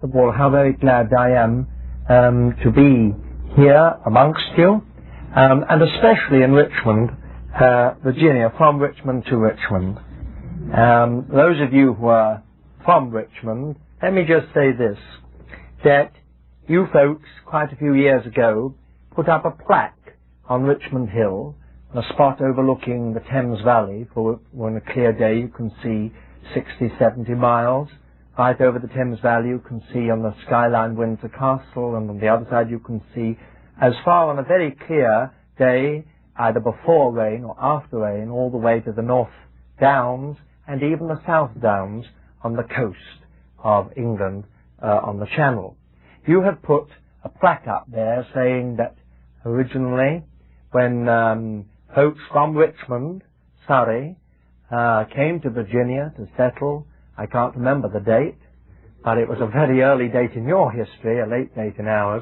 of all, how very glad I am to be here amongst you, and especially in Richmond, Virginia, from Richmond to Richmond. Those of you who are from Richmond, let me just say this, that you folks, quite a few years ago, put up a plaque on Richmond Hill, a spot overlooking the Thames Valley, for on a clear day you can see 60, 70 miles. Right over the Thames Valley you can see on the skyline Windsor Castle, and on the other side you can see as far on a very clear day, either before rain or after rain, all the way to the North Downs and even the South Downs on the coast of England on the Channel. You have put a plaque up there saying that originally when folks from Richmond, Surrey, came to Virginia to settle, I can't remember the date, but it was a very early date in your history, a late date in ours.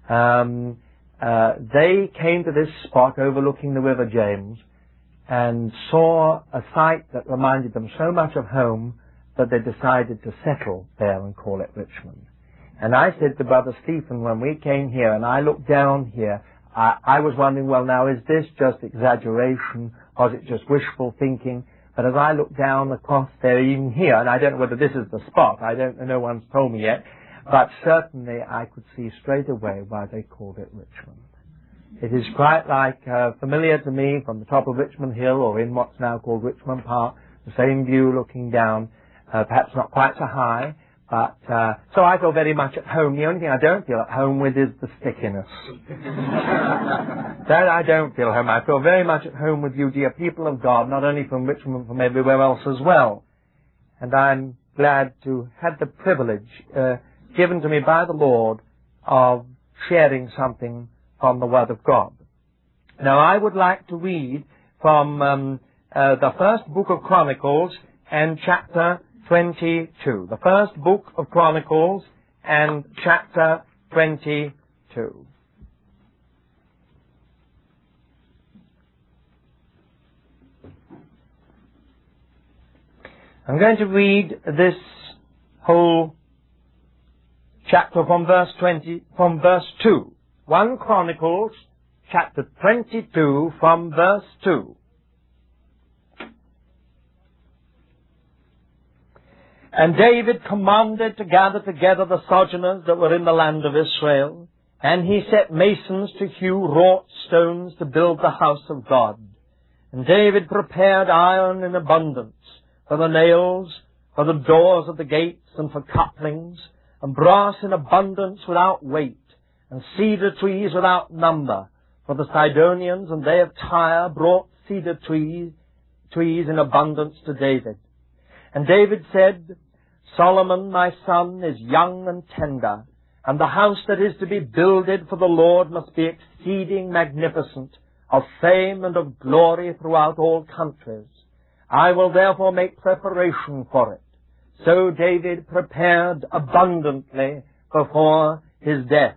They came to this spot overlooking the River James and saw a site that reminded them so much of home that they decided to settle there and call it Richmond. And I said to Brother Stephen when we came here, and I looked down here, I was wondering, well, now, is this just exaggeration, or is it just wishful thinking? But as I look down across there, even here, and I don't know whether this is the spot, I don't know, no one's told me yet, but certainly I could see straight away why they called it Richmond. It is quite like familiar to me from the top of Richmond Hill, or in what's now called Richmond Park, the same view looking down, perhaps not quite so high, but so I feel very much at home. The only thing I don't feel at home with is the stickiness. That I don't feel at home. I feel very much at home with you, dear people of God, not only from Richmond, but from everywhere else as well. And I'm glad to have the privilege given to me by the Lord of sharing something from the Word of God. Now, I would like to read from the first book of Chronicles and chapter 22. The first book of Chronicles and chapter 22. I'm going to read this whole chapter from verse 2. 1 Chronicles chapter 22 from verse 2. And David commanded to gather together the sojourners that were in the land of Israel, and he set masons to hew wrought stones to build the house of God. And David prepared iron in abundance for the nails, for the doors of the gates, and for couplings, and brass in abundance without weight, and cedar trees without number. For the Sidonians and they of Tyre brought cedar trees in abundance to David. And David said, Solomon, my son, is young and tender, and the house that is to be builded for the Lord must be exceeding magnificent, of fame and of glory throughout all countries. I will therefore make preparation for it. So David prepared abundantly before his death.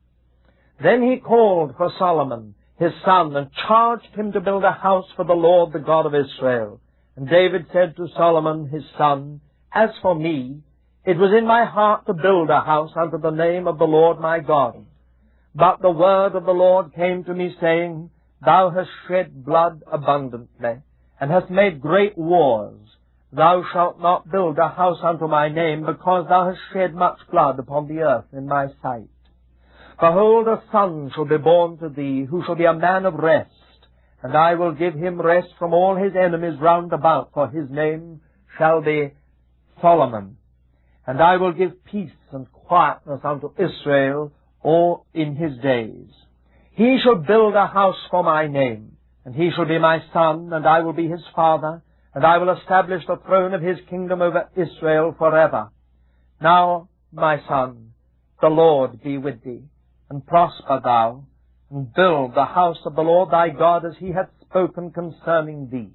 Then he called for Solomon, his son, and charged him to build a house for the Lord, the God of Israel. And David said to Solomon, his son, As for me, it was in my heart to build a house unto the name of the Lord my God. But the word of the Lord came to me, saying, Thou hast shed blood abundantly, and hast made great wars. Thou shalt not build a house unto my name, because thou hast shed much blood upon the earth in my sight. Behold, a son shall be born to thee, who shall be a man of rest, and I will give him rest from all his enemies round about, for his name shall be Solomon. And I will give peace and quietness unto Israel all in his days. He shall build a house for my name, and he shall be my son, and I will be his father, and I will establish the throne of his kingdom over Israel forever. Now, my son, the Lord be with thee, and prosper thou, and build the house of the Lord thy God as he hath spoken concerning thee.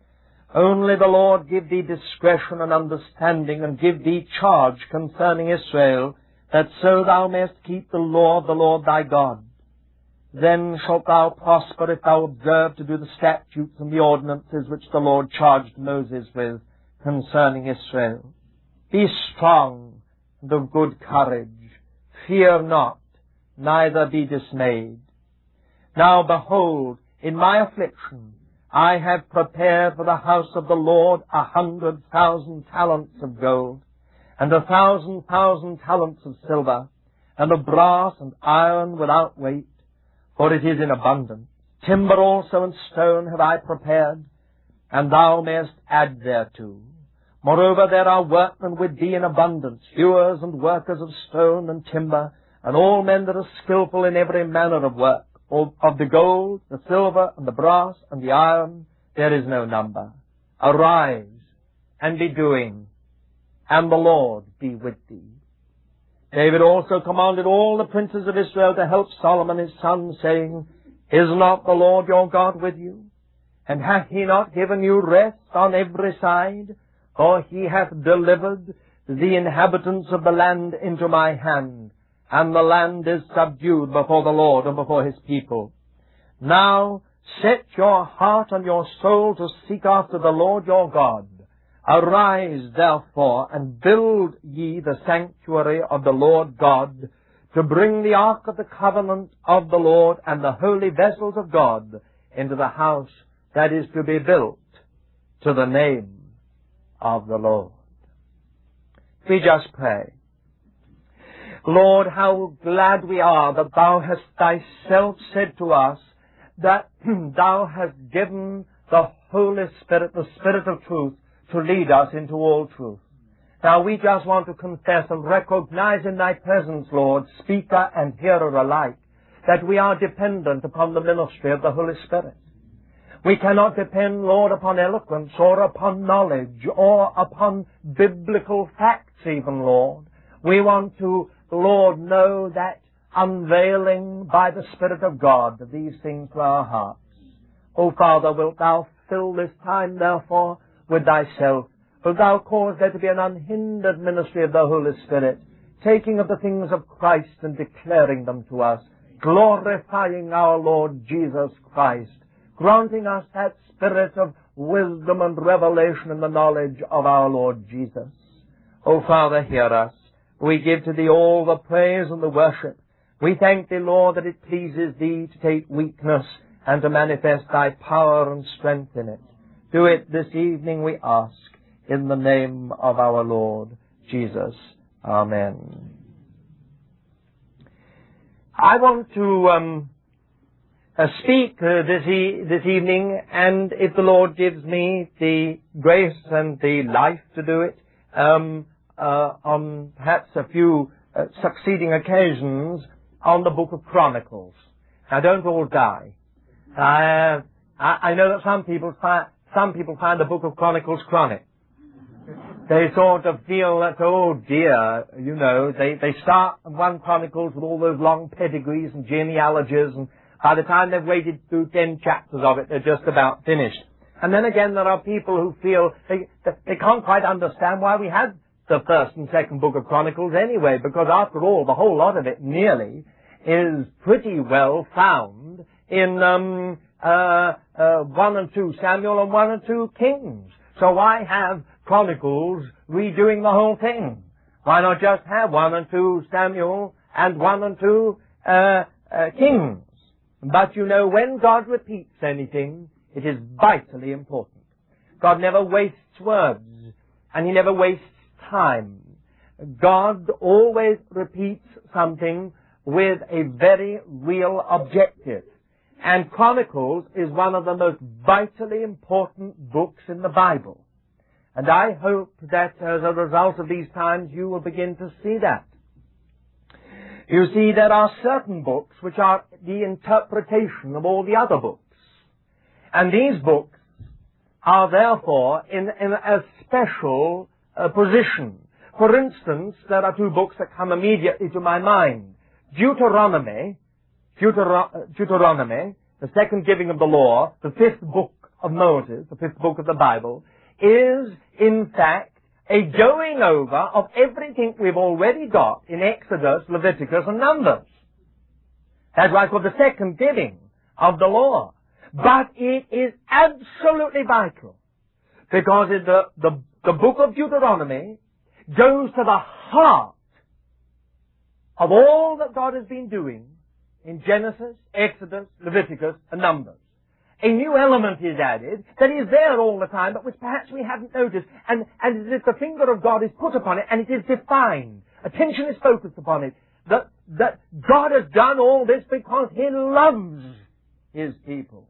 Only the Lord give thee discretion and understanding, and give thee charge concerning Israel, that so thou mayest keep the law of the Lord thy God. Then shalt thou prosper if thou observe to do the statutes and the ordinances which the Lord charged Moses with concerning Israel. Be strong and of good courage. Fear not, neither be dismayed. Now behold, in my affliction, I have prepared for the house of the Lord 100,000 talents of gold, and 1,000,000 talents of silver, and of brass and iron without weight, for it is in abundance. Timber also and stone have I prepared, and thou mayest add thereto. Moreover, there are workmen with thee in abundance, hewers and workers of stone and timber, and all men that are skillful in every manner of work. Of the gold, the silver, and the brass, and the iron, there is no number. Arise, and be doing, and the Lord be with thee. David also commanded all the princes of Israel to help Solomon his son, saying, Is not the Lord your God with you? And hath he not given you rest on every side? For he hath delivered the inhabitants of the land into my hand, and the land is subdued before the Lord and before his people. Now set your heart and your soul to seek after the Lord your God. Arise, therefore, and build ye the sanctuary of the Lord God, to bring the ark of the covenant of the Lord and the holy vessels of God into the house that is to be built to the name of the Lord. We just pray. Lord, how glad we are that thou hast thyself said to us that thou hast given the Holy Spirit, the Spirit of truth, to lead us into all truth. Now we just want to confess and recognize in thy presence, Lord, speaker and hearer alike, that we are dependent upon the ministry of the Holy Spirit. We cannot depend, Lord, upon eloquence or upon knowledge or upon biblical facts even, Lord. We want to, Lord, know that unveiling by the Spirit of God these things to our hearts. O Father, wilt thou fill this time, therefore, with thyself? Wilt thou cause there to be an unhindered ministry of the Holy Spirit, taking of the things of Christ and declaring them to us, glorifying our Lord Jesus Christ, granting us that spirit of wisdom and revelation in the knowledge of our Lord Jesus. O Father, hear us. We give to thee all the praise and the worship. We thank thee, Lord, that it pleases thee to take weakness and to manifest thy power and strength in it. Do it this evening, we ask, in the name of our Lord Jesus. Amen. I want to speak this evening, and if the Lord gives me the grace and the life to do it, on perhaps a few succeeding occasions, on the book of Chronicles. Now, don't all die. I know that some people find the book of Chronicles chronic. They sort of feel that, oh dear, you know, they start on 1 Chronicles with all those long pedigrees and genealogies, and by the time they've waded through 10 chapters of it, they're just about finished. And then again, there are people who feel they can't quite understand why we had the 1st and 2nd book of Chronicles anyway, because after all, the whole lot of it nearly is pretty well found in 1 and 2 Samuel and 1 and 2 Kings. So why have Chronicles redoing the whole thing? Why not just have 1 and 2 Samuel and 1 and 2 Kings? But you know, when God repeats anything, it is vitally important. God never wastes words, and he never wastes time. God always repeats something with a very real objective. And Chronicles is one of the most vitally important books in the Bible. And I hope that as a result of these times you will begin to see that. You see, there are certain books which are the interpretation of all the other books. And these books are therefore in a special position. For instance, there are 2 books that come immediately to my mind. Deuteronomy, the second giving of the law, the 5th book of Moses, the 5th book of the Bible, is in fact a going over of everything we've already got in Exodus, Leviticus, and Numbers. That's why it's called the second giving of the law. But it is absolutely vital, because the book of Deuteronomy goes to the heart of all that God has been doing in Genesis, Exodus, Leviticus, and Numbers. A new element is added that is there all the time, but which perhaps we haven't noticed, and as if the finger of God is put upon it, and it is defined. Attention is focused upon it. That God has done all this because He loves His people.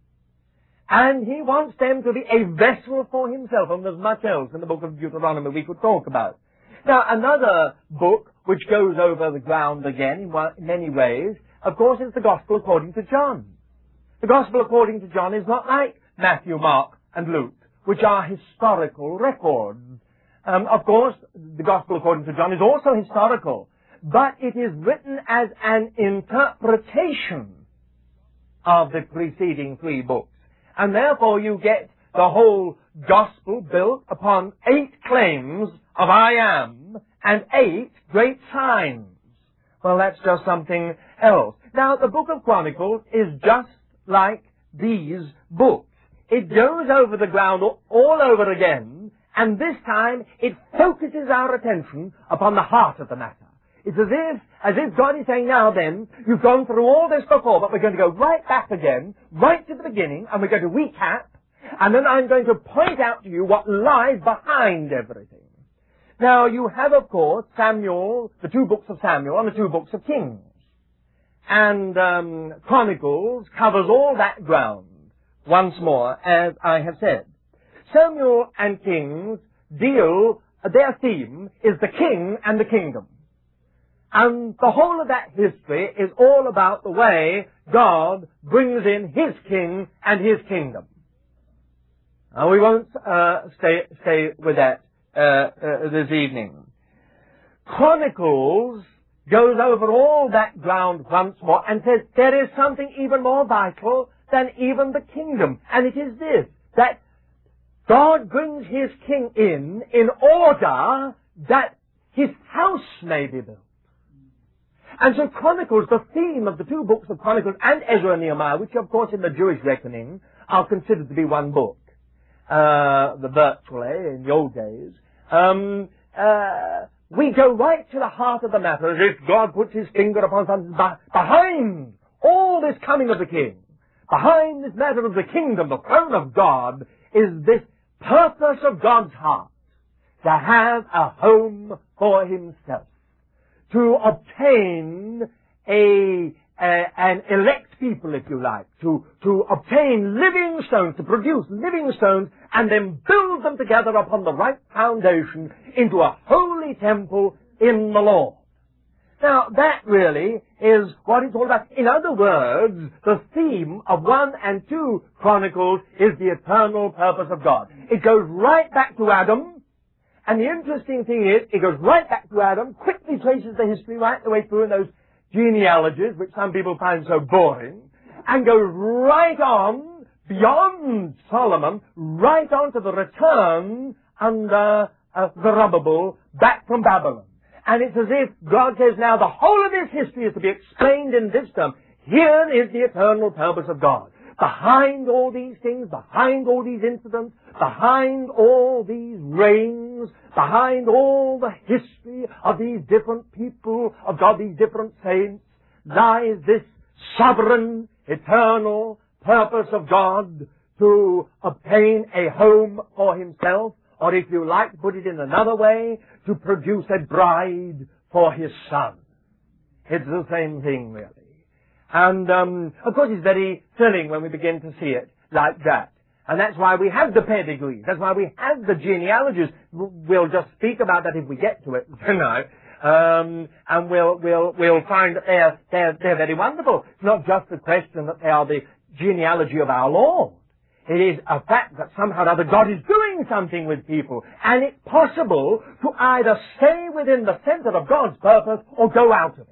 And He wants them to be a vessel for Himself, and there's much else in the book of Deuteronomy we could talk about. Now, another book which goes over the ground again in many ways, of course, is the Gospel according to John. The Gospel according to John is not like Matthew, Mark, and Luke, which are historical records. Of course, the Gospel according to John is also historical, but it is written as an interpretation of the preceding three books. And therefore you get the whole Gospel built upon 8 claims of I am and 8 great signs. Well, that's just something else. Now, the book of Chronicles is just like these books. It goes over the ground all over again, and this time it focuses our attention upon the heart of the matter. It's as if God is saying, now then, you've gone through all this before, but we're going to go right back again, right to the beginning, and we're going to recap, and then I'm going to point out to you what lies behind everything. Now, you have, of course, Samuel, the 2 books of Samuel, and the 2 books of Kings. And Chronicles covers all that ground, once more, as I have said. Samuel and Kings their theme is the king and the kingdom. And the whole of that history is all about the way God brings in His king and His kingdom. Now, we won't stay with that this evening. Chronicles goes over all that ground once more and says there is something even more vital than even the kingdom. And it is this, that God brings His king in order that His house may be built. And so Chronicles, the theme of the 2 books of Chronicles and Ezra and Nehemiah, which of course in the Jewish reckoning are considered to be one book, virtually in the old days, we go right to the heart of the matter as if God puts His finger upon something behind all this coming of the king. Behind this matter of the kingdom, the throne of God, is this purpose of God's heart, to have a home for Himself, to obtain an elect people, if you like, to obtain living stones, to produce living stones, and then build them together upon the right foundation into a holy temple in the Lord. Now, that really is what it's all about. In other words, the theme of 1 and 2 Chronicles is the eternal purpose of God. It goes right back to Adam, and the interesting thing is, it goes right back to Adam, quickly traces the history right the way through in those genealogies, which some people find so boring, and goes right on, beyond Solomon, right on to the return under Zerubbabel back from Babylon. And it's as if God says, now the whole of this history is to be explained in this term. Here is the eternal purpose of God. Behind all these things, behind all these incidents, behind all these reigns, behind all the history of these different people of God, these different saints, lies this sovereign, eternal purpose of God to obtain a home for Himself, or if you like to put it in another way, to produce a bride for His Son. It's the same thing, really. And, of course, it's very thrilling when we begin to see it like that. And that's why we have the pedigrees. That's why we have the genealogies. We'll just speak about that if we get to it tonight. And we'll find that they're very wonderful. It's not just the question that they are the genealogy of our Lord. It is a fact that somehow or other God is doing something with people. And it's possible to either stay within the center of God's purpose or go out of it.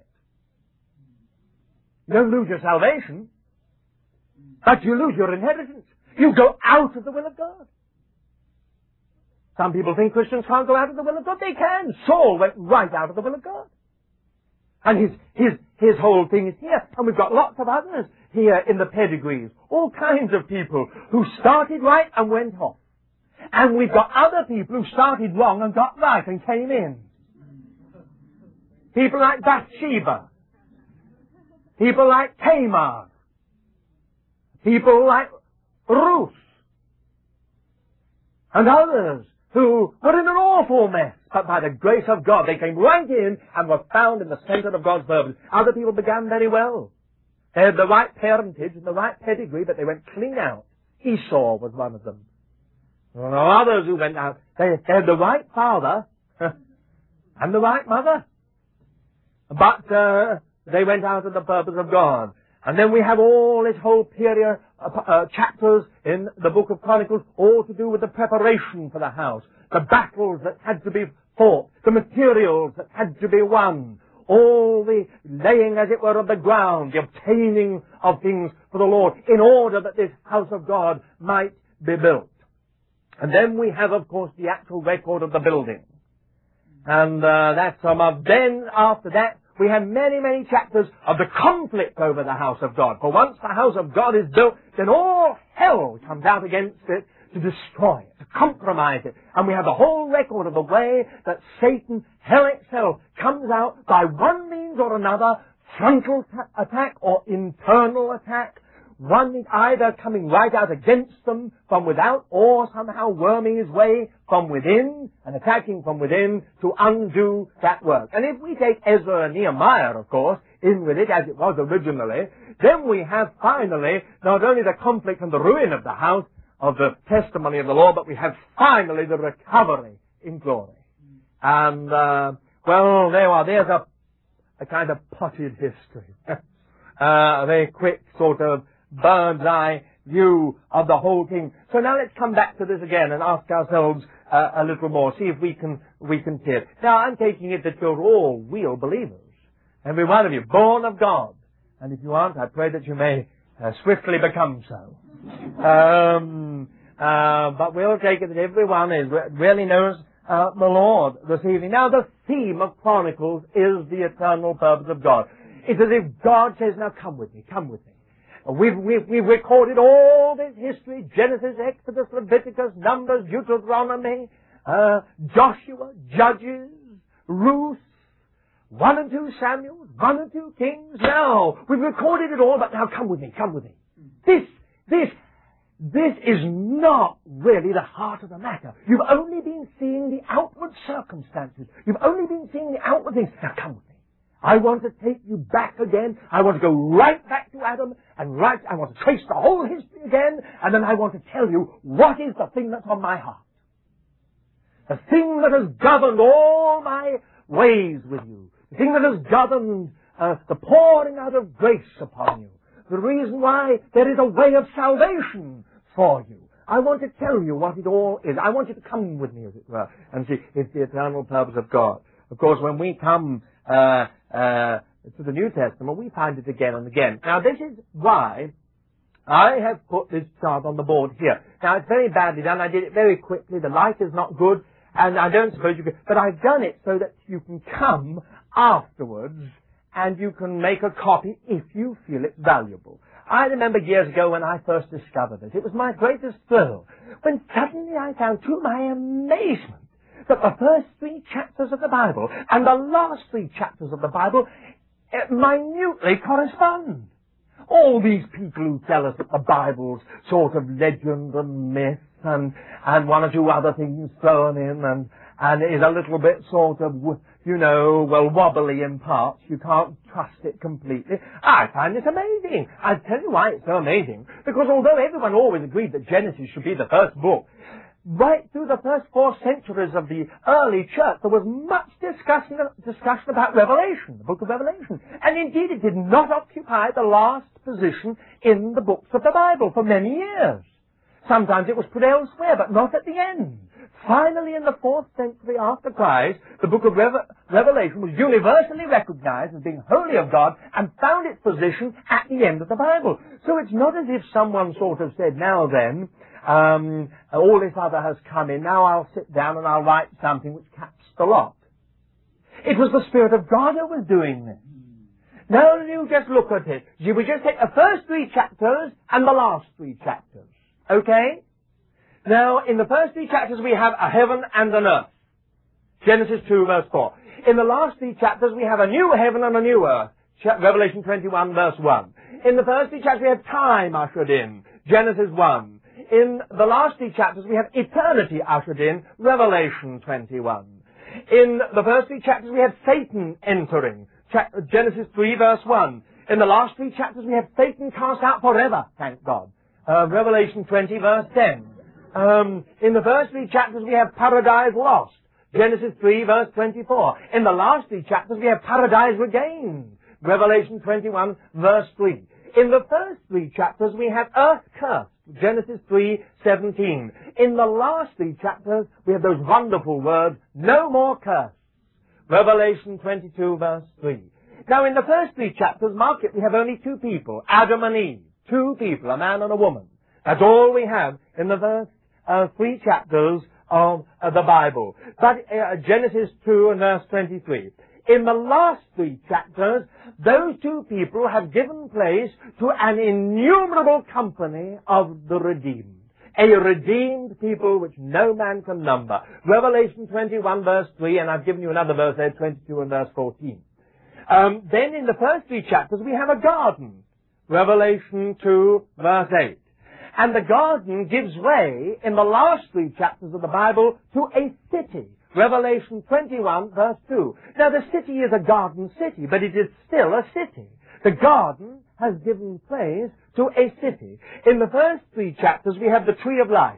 You don't lose your salvation, but you lose your inheritance. You go out of the will of God. Some people think Christians can't go out of the will of God. They can. Saul went right out of the will of God. And his whole thing is here. And we've got lots of others here in the pedigrees. All kinds of people who started right and went off. And we've got other people who started wrong and got right and came in. People like Bathsheba. People like Tamar. People like Ruth. And others who were in an awful mess. But by the grace of God, they came right in and were found in the center of God's purpose. Other people began very well. They had the right parentage and the right pedigree, but they went clean out. Esau was one of them. There were others who went out. They had the right father and the right mother. But they went out of the purpose of God. And then we have all this whole period, chapters in the book of Chronicles, all to do with the preparation for the house, the battles that had to be fought, the materials that had to be won, all the laying, as it were, of the ground, the obtaining of things for the Lord, in order that this house of God might be built. And then we have, of course, the actual record of the building. And that's then after that, we have many, many chapters of the conflict over the house of God. For once the house of God is built, then all hell comes out against it to destroy it, to compromise it. And we have the whole record of the way that Satan, hell itself, comes out by one means or another, frontal attack or internal attack, one is either coming right out against them from without or somehow worming his way from within and attacking from within to undo that work. And if we take Ezra and Nehemiah, of course, in with it as it was originally, then we have finally not only the conflict and the ruin of the house of the testimony of the Lord, but we have finally the recovery in glory. And, well, there you are. There's a kind of potted history. A very quick sort of bird's eye view of the whole thing. So now let's come back to this again and ask ourselves a little more, see if we can see it. Now I'm taking it that you're all real believers. Every one of you, born of God. And if you aren't, I pray that you may swiftly become so. But we'll take it that everyone really knows the Lord this evening. Now the theme of Chronicles is the eternal purpose of God. It's as if God says, now come with me, come with me. We've recorded all this history, Genesis, Exodus, Leviticus, Numbers, Deuteronomy, Joshua, Judges, Ruth, 1 and 2 Samuel, 1 and 2 Kings. Now, we've recorded it all, but now come with me, come with me. This is not really the heart of the matter. You've only been seeing the outward circumstances. You've only been seeing the outward things. Now come with me. I want to take you back again. I want to go right back to Adam and I want to trace the whole history again, and then I want to tell you what is the thing that's on my heart. The thing that has governed all my ways with you. The thing that has governed the pouring out of grace upon you. The reason why there is a way of salvation for you. I want to tell you what it all is. I want you to come with me, as it were, and see it's the eternal purpose of God. Of course, when we come to the New Testament, we find it again and again. Now, this is why I have put this chart on the board here. Now, it's very badly done. I did it very quickly. The light is not good, and I don't suppose you can... But I've done it so that you can come afterwards, and you can make a copy if you feel it's valuable. I remember years ago when I first discovered this. It was my greatest thrill when suddenly I found, to my amazement, that the first 3 chapters of the Bible and the last 3 chapters of the Bible minutely correspond. All these people who tell us that the Bible's sort of legend and myth and 1 or 2 other things thrown in and is a little bit sort of, wobbly in parts. You can't trust it completely. I find this amazing. I'll tell you why it's so amazing. Because although everyone always agreed that Genesis should be the first book, right through the first 4 centuries of the early church, there was much discussion about Revelation, the book of Revelation. And indeed, it did not occupy the last position in the books of the Bible for many years. Sometimes it was put elsewhere, but not at the end. Finally, in the 4th century after Christ, the book of Revelation was universally recognized as being wholly of God and found its position at the end of the Bible. So it's not as if someone sort of said, now then, all this other has come in, now I'll sit down and I'll write something which caps the lot. It was the Spirit of God who was doing this. Now you just look at it. You would just take the first 3 chapters and the last 3 chapters. Okay? Now, in the first 3 chapters we have a heaven and an earth. Genesis 2 verse 4. In the last three chapters, we have a new heaven and a new earth. Revelation 21, verse 1. In the first three chapters, we have time ushered in. Genesis 1. In the last three chapters, we have eternity ushered in. Revelation 21. In the first three chapters, we have Satan entering. Genesis 3, verse 1. In the last three chapters, we have Satan cast out forever, thank God. Revelation 20, verse 10. In the first three chapters, we have paradise lost. Genesis 3, verse 24. In the last three chapters, we have paradise regained. Revelation 21, verse 3. In the first three chapters, we have earth cursed. Genesis 3:17. In the last three chapters, we have those wonderful words, no more curse. Revelation 22, verse 3. Now, in the first three chapters, mark it, we have only two people, Adam and Eve. Two people, a man and a woman. That's all we have in the first three chapters of the Bible. But Genesis 2 and verse 23. In the last three chapters, those two people have given place to an innumerable company of the redeemed. A redeemed people which no man can number. Revelation 21 verse 3, and I've given you another verse there, 22 and verse 14. Then in the first three chapters we have a garden. Revelation 2 verse 8. And the garden gives way in the last three chapters of the Bible to a city. Revelation 21 verse 2. Now the city is a garden city, but it is still a city. The garden has given place to a city. In the first three chapters we have the tree of life.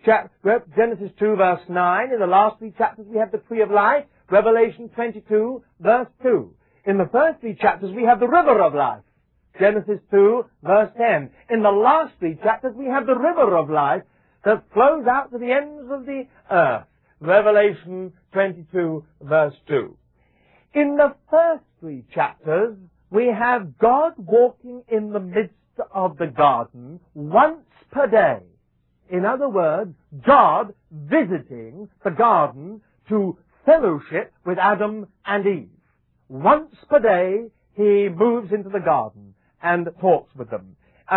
Genesis 2 verse 9. In the last three chapters we have the tree of life. Revelation 22 verse 2. In the first three chapters we have the river of life. Genesis 2 verse 10. In the last three chapters we have the river of life that flows out to the ends of the earth. Revelation 22 verse 2. In the first three chapters, we have God walking in the midst of the garden once per day. In other words, God visiting the garden to fellowship with Adam and Eve. Once per day, he moves into the garden and talks with them.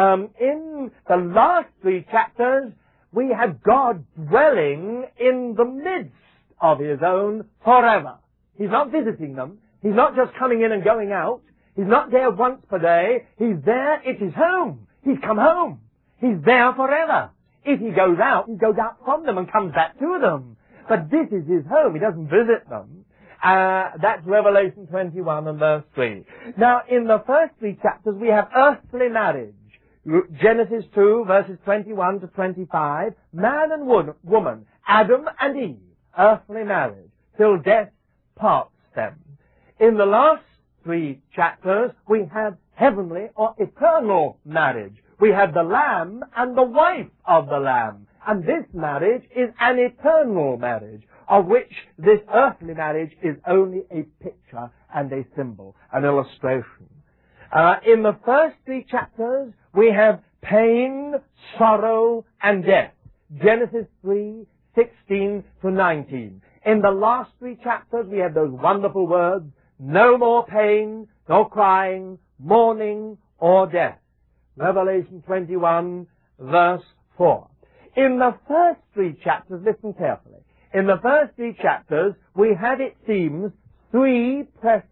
In the last three chapters, we have God dwelling in the midst of His own forever. He's not visiting them. He's not just coming in and going out. He's not there once per day. He's there. It's His home. He's come home. He's there forever. If He goes out from them and comes back to them. But this is His home. He doesn't visit them. That's Revelation 21 and verse 3. Now, in the first three chapters, we have earthly marriage. Genesis 2, verses 21 to 25, man and woman, Adam and Eve, earthly marriage, till death parts them. In the last three chapters, we have heavenly or eternal marriage. We have the Lamb and the wife of the Lamb. And this marriage is an eternal marriage, of which this earthly marriage is only a picture and a symbol, an illustration. In the first three chapters, we have pain, sorrow, and death. Genesis 3, 16 to 19. In the last three chapters, we have those wonderful words, no more pain, no crying, mourning, or death. Revelation 21, verse 4. In the first three chapters, listen carefully. In the first three chapters, we have, it seems, three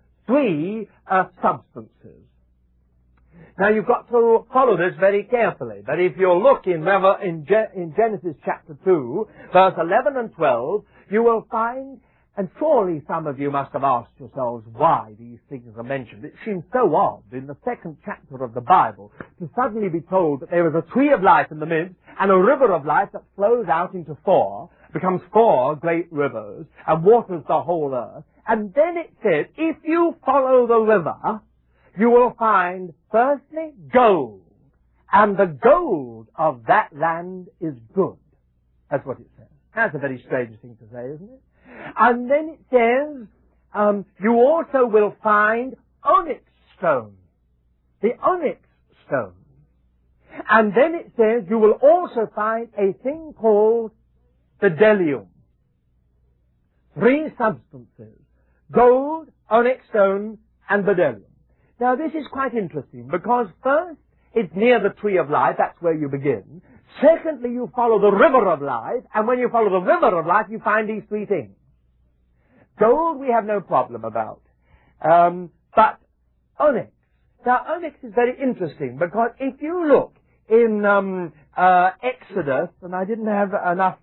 substances. Now, you've got to follow this very carefully. But if you look in Genesis chapter 2, verse 11 and 12, you will find, and surely some of you must have asked yourselves why these things are mentioned. It seems so odd in the second chapter of the Bible to suddenly be told that there is a tree of life in the midst and a river of life that flows out into becomes four great rivers and waters the whole earth. And then it says, if you follow the river, you will find, firstly, gold. And the gold of that land is good. That's what it says. That's a very strange thing to say, isn't it? And then it says, you also will find onyx stone. The onyx stone. And then it says, you will also find a thing called bdellium. Three substances. Gold, onyx stone, and bdellium. Now, this is quite interesting, because first, it's near the tree of life, that's where you begin. Secondly, you follow the river of life, and when you follow the river of life, you find these three things. Gold we have no problem about. But onyx. Now, onyx is very interesting because if you look in Exodus, and I didn't have enough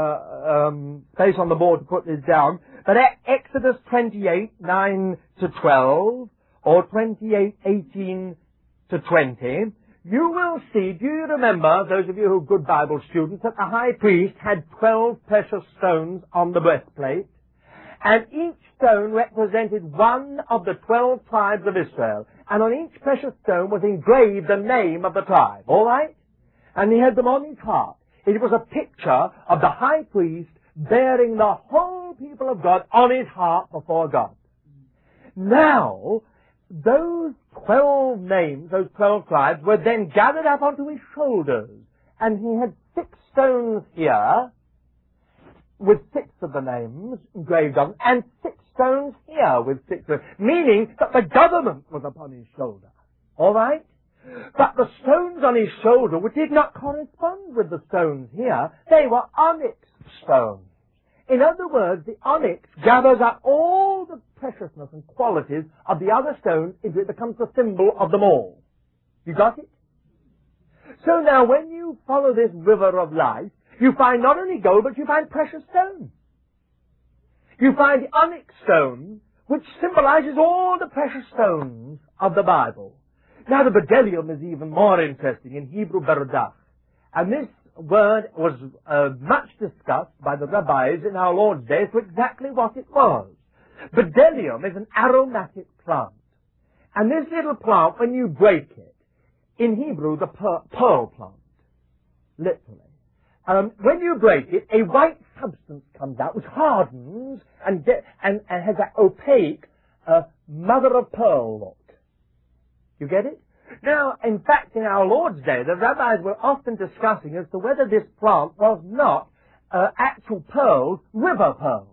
space on the board to put this down, but Exodus 28, 9 to 12, or 28, 18 to 20, you will see, do you remember, those of you who are good Bible students, that the high priest had 12 precious stones on the breastplate, and each stone represented one of the 12 tribes of Israel. And on each precious stone was engraved the name of the tribe. All right? And he had them on his heart. It was a picture of the high priest bearing the whole people of God on his heart before God. Now, those 12 names, those 12 tribes, were then gathered up onto his shoulders. And he had 6 stones here, with 6 of the names engraved on, and 6 stones here with 6, meaning that the government was upon his shoulder. All right? But the stones on his shoulder, which did not correspond with the stones here, they were onyx stones. In other words, the onyx gathers up all the preciousness and qualities of the other stones until it becomes the symbol of them all. You got it? So now when you follow this river of life, you find not only gold, but you find precious stones. You find the onyx stone, which symbolizes all the precious stones of the Bible. Now the bdellium is even more interesting, in Hebrew berodach. And this word was much discussed by the rabbis in our Lord's day for exactly what it was. Bdellium is an aromatic plant. And this little plant, when you break it, in Hebrew, the pearl plant, literally. When you break it, a white substance comes out which hardens and has that opaque mother of pearl look. You get it? Now, in fact, in our Lord's day, the rabbis were often discussing as to whether this plant was not actual pearls, river pearls.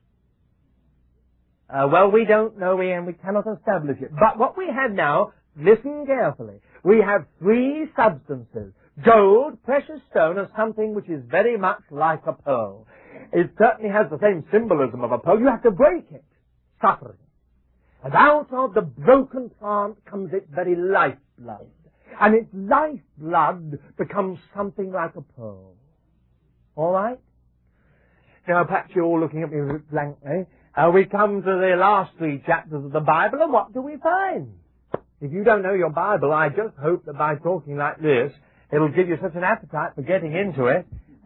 Well, we don't know and we cannot establish it. But what we have now, listen carefully, we have 3 substances. Gold, precious stone, and something which is very much like a pearl. It certainly has the same symbolism of a pearl. You have to break it. Suffering. And out of the broken plant comes its very lifeblood. And its lifeblood becomes something like a pearl. All right? Now, perhaps you're all looking at me blankly. We come to the last 3 chapters of the Bible, and what do we find? If you don't know your Bible, I just hope that by talking like this, it'll give you such an appetite for getting into it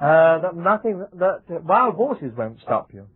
that wild horses won't stop you.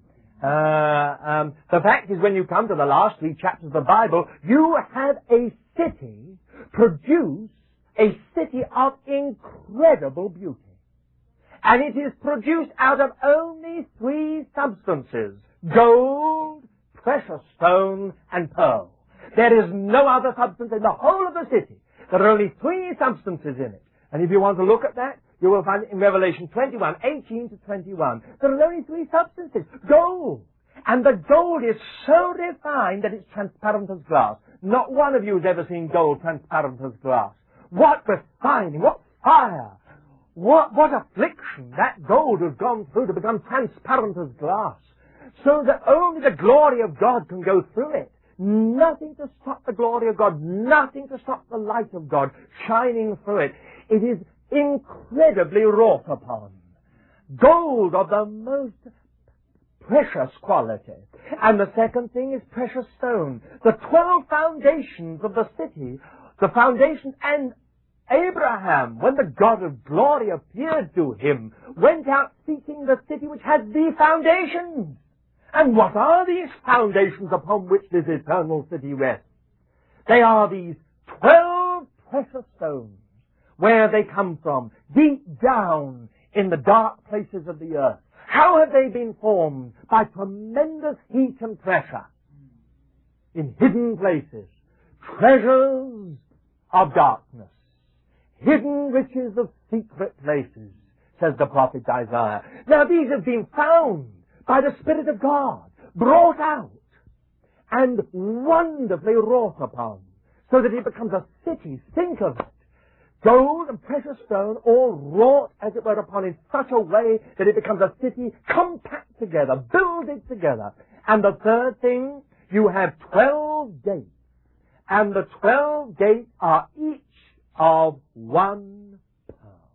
The fact is, when you come to the last 3 chapters of the Bible, you have a city produce a city of incredible beauty. And it is produced out of only 3 substances: gold, precious stone, and pearl. There is no other substance in the whole of the city. There are only 3 substances in it. And if you want to look at that, you will find it in Revelation 21, 18 to 21. There are only 3 substances. Gold. And the gold is so refined that it's transparent as glass. Not one of you has ever seen gold transparent as glass. What refining, what fire, what affliction that gold has gone through to become transparent as glass. So that only the glory of God can go through it. Nothing to stop the glory of God, nothing to stop the light of God shining through it. It is incredibly wrought upon. Gold of the most precious quality. And the second thing is precious stone. The 12 foundations of the city, the foundation, and Abraham, when the God of glory appeared to him, went out seeking the city which had the foundations. And what are these foundations upon which this eternal city rests? They are these 12 precious stones. Where they come from, deep down in the dark places of the earth. How have they been formed? By tremendous heat and pressure. In hidden places. Treasures of darkness. Hidden riches of secret places, says the prophet Isaiah. Now these have been found by the Spirit of God, brought out, and wonderfully wrought upon, so that it becomes a city. Think of it. gold and precious stone, all wrought, as it were, upon in such a way that it becomes a city compact together, builded together. And the third thing, you have 12 gates. And the 12 gates are each of one pearl.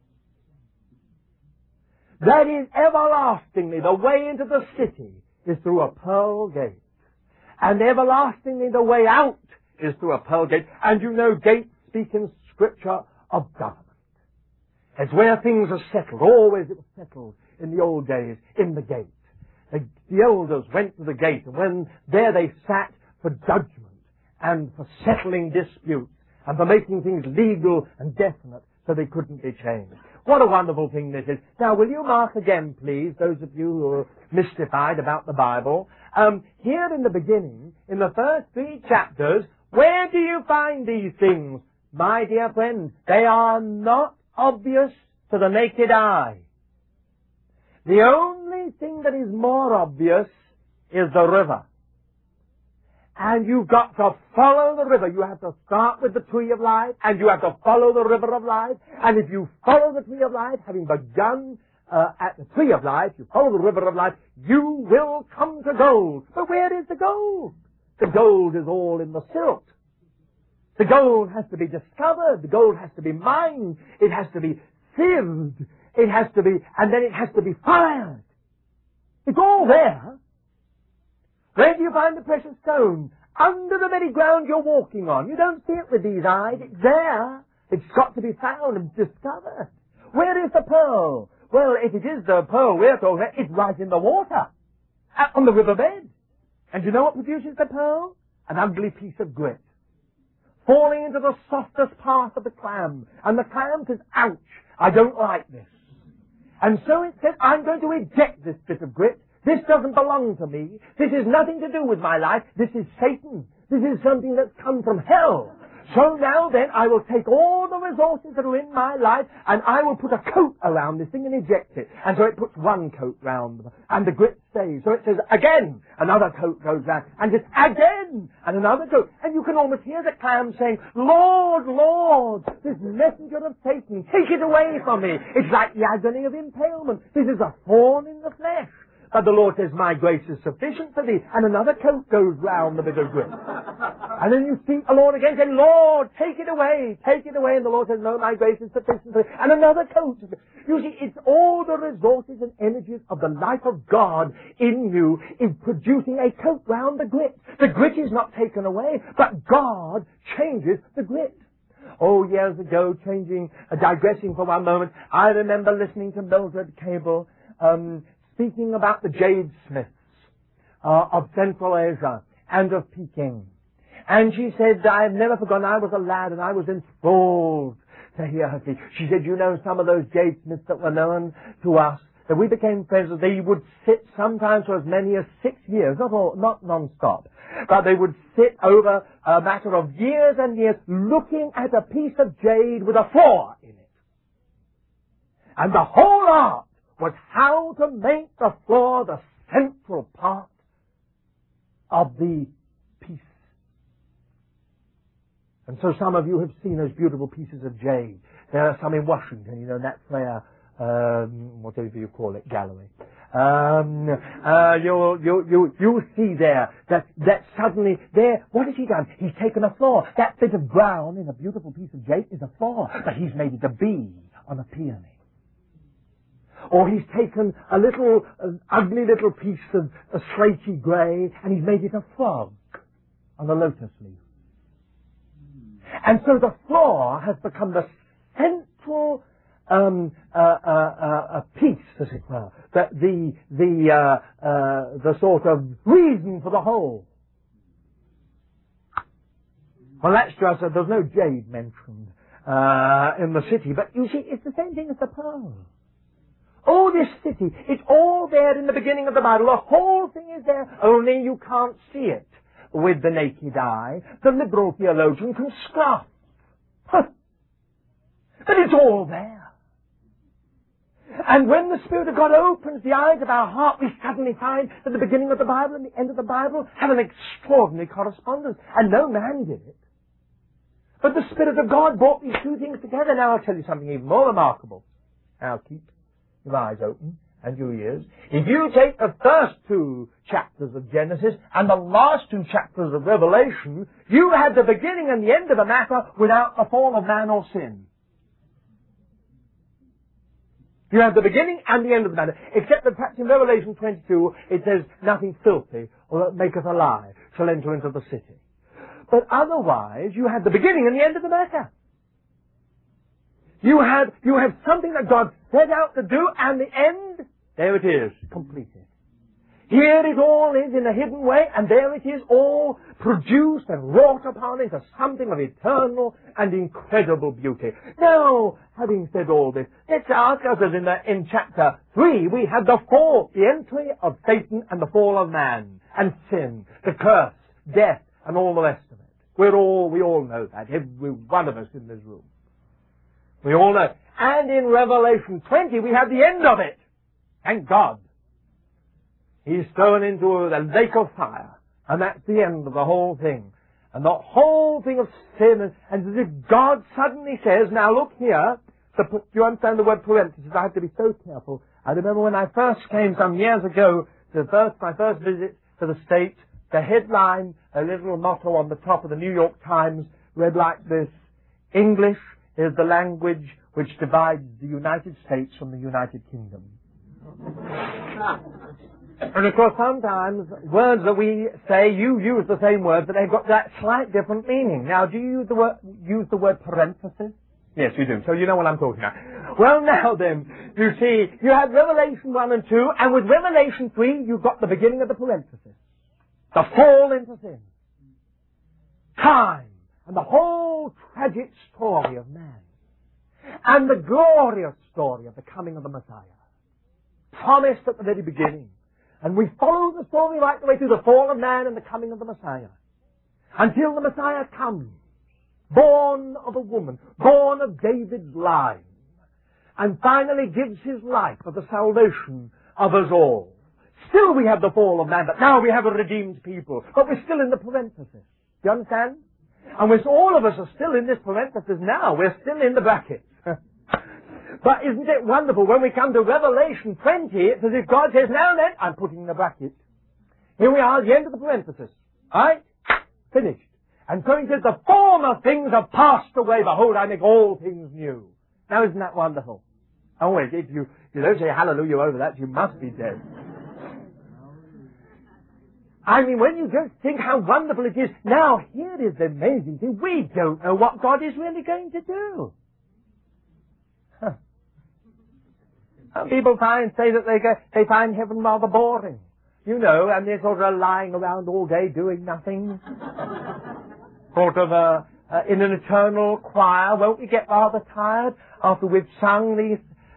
That is, everlastingly, the way into the city is through a pearl gate. And everlastingly, the way out is through a pearl gate. And you know, gates speak in Scripture of government. It's where things are settled. Always it was settled in the old days in the gate. The elders went to the gate, and when there they sat for judgment and for settling disputes and for making things legal and definite so they couldn't be changed. What a wonderful thing this is. Now, will you mark again, please, those of you who are mystified about the Bible, here in the beginning, in the first 3 chapters, where do you find these things? My dear friends, they are not obvious to the naked eye. The only thing that is more obvious is the river. And you've got to follow the river. You have to start with the tree of life, and you have to follow the river of life. And if you follow the tree of life, having begun at the tree of life, you follow the river of life, you will come to gold. But where is the gold? The gold is all in the silt. The gold has to be discovered. The gold has to be mined. It has to be sieved. It has to be, and then it has to be fired. It's all there. Where do you find the precious stone? Under the very ground you're walking on. You don't see it with these eyes. It's there. It's got to be found and discovered. Where is the pearl? Well, if it is the pearl we're talking about, it's right in the water. On the riverbed. And you know what produces the pearl? An ugly piece of grit. Falling into the softest part of the clam. And the clam says, ouch, I don't like this. And so it says, I'm going to eject this bit of grit. This doesn't belong to me. This has nothing to do with my life. This is Satan. This is something that's come from hell. So now then, I will take all the resources that are in my life, and I will put a coat around this thing and eject it. And so it puts one coat round, and the grit stays. So it says, again, another coat goes round, and it's again, and another coat. And you can almost hear the clam saying, Lord, Lord, this messenger of Satan, take it away from me. It's like the agony of impalement. This is a thorn in the flesh. But the Lord says, my grace is sufficient for thee. And another coat goes round the bit of grit. And then you see the Lord again say, Lord, take it away, take it away. And the Lord says, no, my grace is sufficient for thee. And another coat. You see, it's all the resources and energies of the life of God in you is producing a coat round the grit. The grit is not taken away, but God changes the grit. Oh, years ago, digressing for one moment, I remember listening to Mildred Cable, speaking about the jade smiths of Central Asia and of Peking. And she said, I've never forgotten, I was a lad and I was enthralled to hear her speak. She said, you know, some of those jade smiths that were known to us, that we became friends with, they would sit sometimes for as many as 6 years, not non-stop, but they would sit over a matter of years and years looking at a piece of jade with a flaw in it. And the whole art was how to make the flaw the central part of the piece. And so some of you have seen those beautiful pieces of jade. There are some in Washington, you know, that Freya, whatever you call it, gallery. You'll see there that suddenly there, what has he done? He's taken a flaw. That bit of brown in a beautiful piece of jade is a flaw, but he's made it a B on a peony. Or he's taken a little, ugly little piece of a slaty grey, and he's made it a frog on a lotus leaf. And so the flaw has become the central piece, as it were, the sort of reason for the whole. Well, that's just, there's no jade mentioned in the city, but you see, it's the same thing as the pearl. Oh, this city, it's all there in the beginning of the Bible. The whole thing is there, only you can't see it with the naked eye. The liberal theologian can scoff. But it's all there. And when the Spirit of God opens the eyes of our heart, we suddenly find that the beginning of the Bible and the end of the Bible have an extraordinary correspondence. And no man did it. But the Spirit of God brought these two things together. Now I'll tell you something even more remarkable. Now keep your eyes open and your ears. If you take the first two chapters of Genesis and the last two chapters of Revelation, you had the beginning and the end of the matter without the fall of man or sin. You have the beginning and the end of the matter, except that perhaps in Revelation 22 it says, nothing filthy or that maketh a lie shall enter into the city. But otherwise, you had the beginning and the end of the matter. You have something that God set out to do, and the end, there it is, completed. Here it all is in a hidden way, and there it is all produced and wrought upon into something of eternal and incredible beauty. Now, having said all this, let's ask ourselves in chapter 3, we had the fall, the entry of Satan and the fall of man, and sin, the curse, death, and all the rest of it. We all know that, every one of us in this room. We all know. And in Revelation 20, we have the end of it. Thank God. He's thrown into the lake of fire. And that's the end of the whole thing. And the whole thing of sin, and as if God suddenly says, now look here, you understand the word parenthesis, I have to be so careful. I remember when I first came some years ago, my first visit to the States, the headline, a little motto on the top of the New York Times, read like this: English is the language which divides the United States from the United Kingdom. And of course sometimes words that we say, you use the same words, but they've got that slight different meaning. Now, do you use the word parenthesis? Yes, you do. So you know what I'm talking about. Well, now then, you see, you have Revelation 1 and 2, and with Revelation 3, you've got the beginning of the parenthesis. The fall into sin. Time. And the whole tragic story of man. And the glorious story of the coming of the Messiah. Promised at the very beginning. And we follow the story right the way through the fall of man and the coming of the Messiah. Until the Messiah comes. Born of a woman. Born of David's line. And finally gives his life for the salvation of us all. Still we have the fall of man, but now we have a redeemed people. But we're still in the parenthesis. Do you understand? And all of us are still in this parenthesis now. We're still in the brackets. But isn't it wonderful when we come to Revelation 20, it's as if God says, now then, I'm putting the brackets. Here we are at the end of the parenthesis. Alright? Finished. And so he says, the former things have passed away. Behold, I make all things new. Now isn't that wonderful? Oh wait, if you don't say hallelujah over that, you must be dead. I mean, when you just think how wonderful it is, now here is the amazing thing. We don't know what God is really going to do. Huh. Some people say that they find heaven rather boring. You know, and they're sort of lying around all day doing nothing. Sort of in an eternal choir. Won't we get rather tired after we've sung these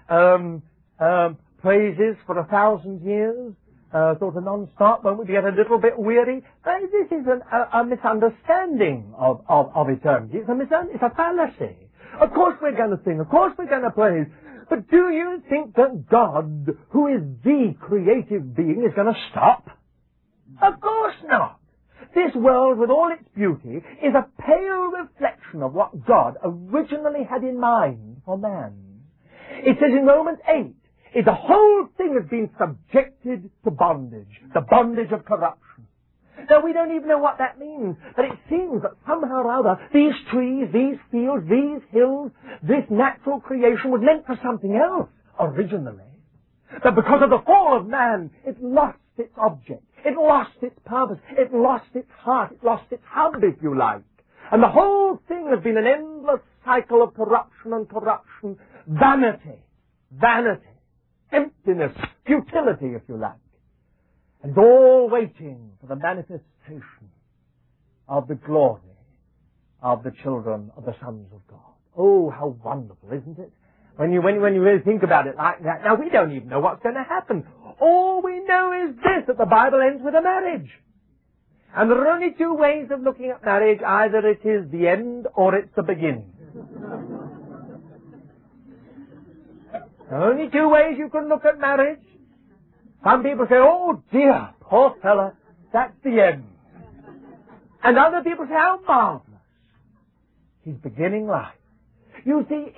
praises for 1,000 years? Sort of non-stop, won't we get a little bit weary? But this is a misunderstanding of eternity. It's a fallacy. Of course we're going to sing. Of course we're going to praise. But do you think that God, who is the creative being, is going to stop? Of course not. This world, with all its beauty, is a pale reflection of what God originally had in mind for man. It says in Romans 8, the whole thing has been subjected to bondage, the bondage of corruption. Now, we don't even know what that means, but it seems that somehow or other, these trees, these fields, these hills, this natural creation was meant for something else originally. But because of the fall of man, it lost its object, it lost its purpose, it lost its heart, it lost its hub, if you like. And the whole thing has been an endless cycle of corruption and corruption, vanity, emptiness, futility, if you like. And all waiting for the manifestation of the glory of the children of the sons of God. Oh, how wonderful, isn't it? When you really think about it like that. Now, we don't even know what's going to happen. All we know is this, that the Bible ends with a marriage. And there are only two ways of looking at marriage. Either it is the end or it's the beginning. Only two ways you can look at marriage. Some people say, oh dear, poor fella, that's the end. And other people say, how marvelous. His beginning life. You see,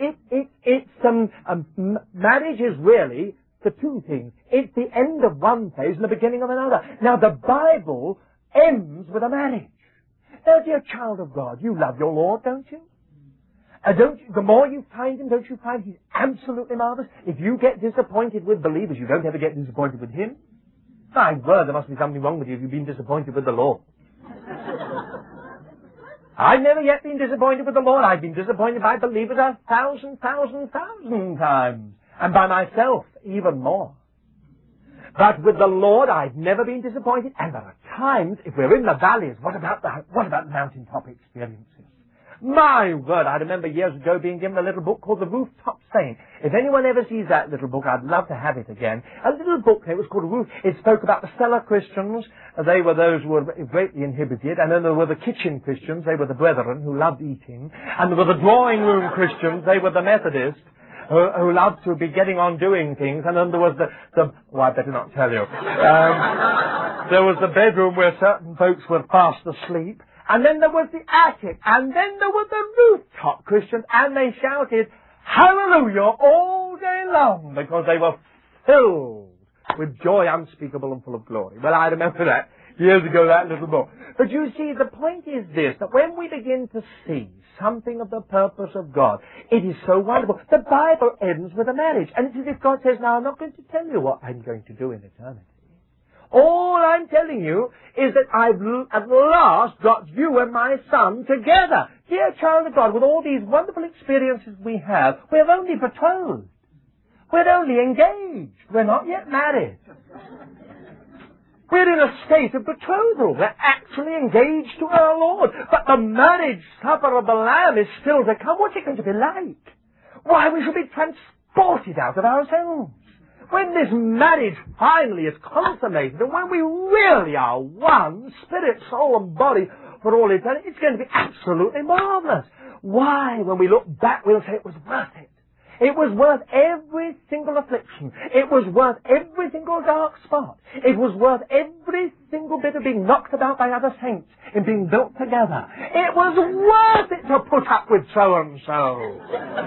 marriage is really the two things. It's the end of one phase and the beginning of another. Now, the Bible ends with a marriage. Now, dear child of God, you love your Lord, don't you? The more you find Him, don't you find He's absolutely marvelous? If you get disappointed with believers, you don't ever get disappointed with Him. My word, there must be something wrong with you if you've been disappointed with the Lord. I've never yet been disappointed with the Lord. I've been disappointed by believers 1,000 times. And by myself, even more. But with the Lord, I've never been disappointed. And there are times, if we're in the valleys, what about the mountaintop experiences? My word, I remember years ago being given a little book called The Rooftop Saint. If anyone ever sees that little book, I'd love to have it again. A little book, it was called Roof. It spoke about the cellar Christians. They were those who were greatly inhibited. And then there were the kitchen Christians. They were the brethren who loved eating. And there were the drawing room Christians. They were the Methodists who loved to be getting on doing things. And then there was well, I better not tell you. There was the bedroom where certain folks were fast asleep. And then there was the attic, and then there were the rooftop Christians, and they shouted, hallelujah, all day long, because they were filled with joy unspeakable and full of glory. Well, I remember that years ago, that little book. But you see, the point is this, that when we begin to see something of the purpose of God, it is so wonderful. The Bible ends with a marriage, and it's as if God says, now, I'm not going to tell you what I'm going to do in eternity. All I'm telling you is that I've at last got you and my son together. Dear child of God, with all these wonderful experiences we have, we're only betrothed. We're only engaged. We're not yet married. We're in a state of betrothal. We're actually engaged to our Lord. But the marriage supper of the Lamb is still to come. What's it going to be like? Why, we shall be transported out of ourselves. When this marriage finally is consummated, and when we really are one, spirit, soul, and body for all eternity, it's going to be absolutely marvelous. Why? When we look back, we'll say it was worth it. It was worth every single affliction. It was worth every single dark spot. It was worth every single bit of being knocked about by other saints and being built together. It was worth it to put up with so-and-so.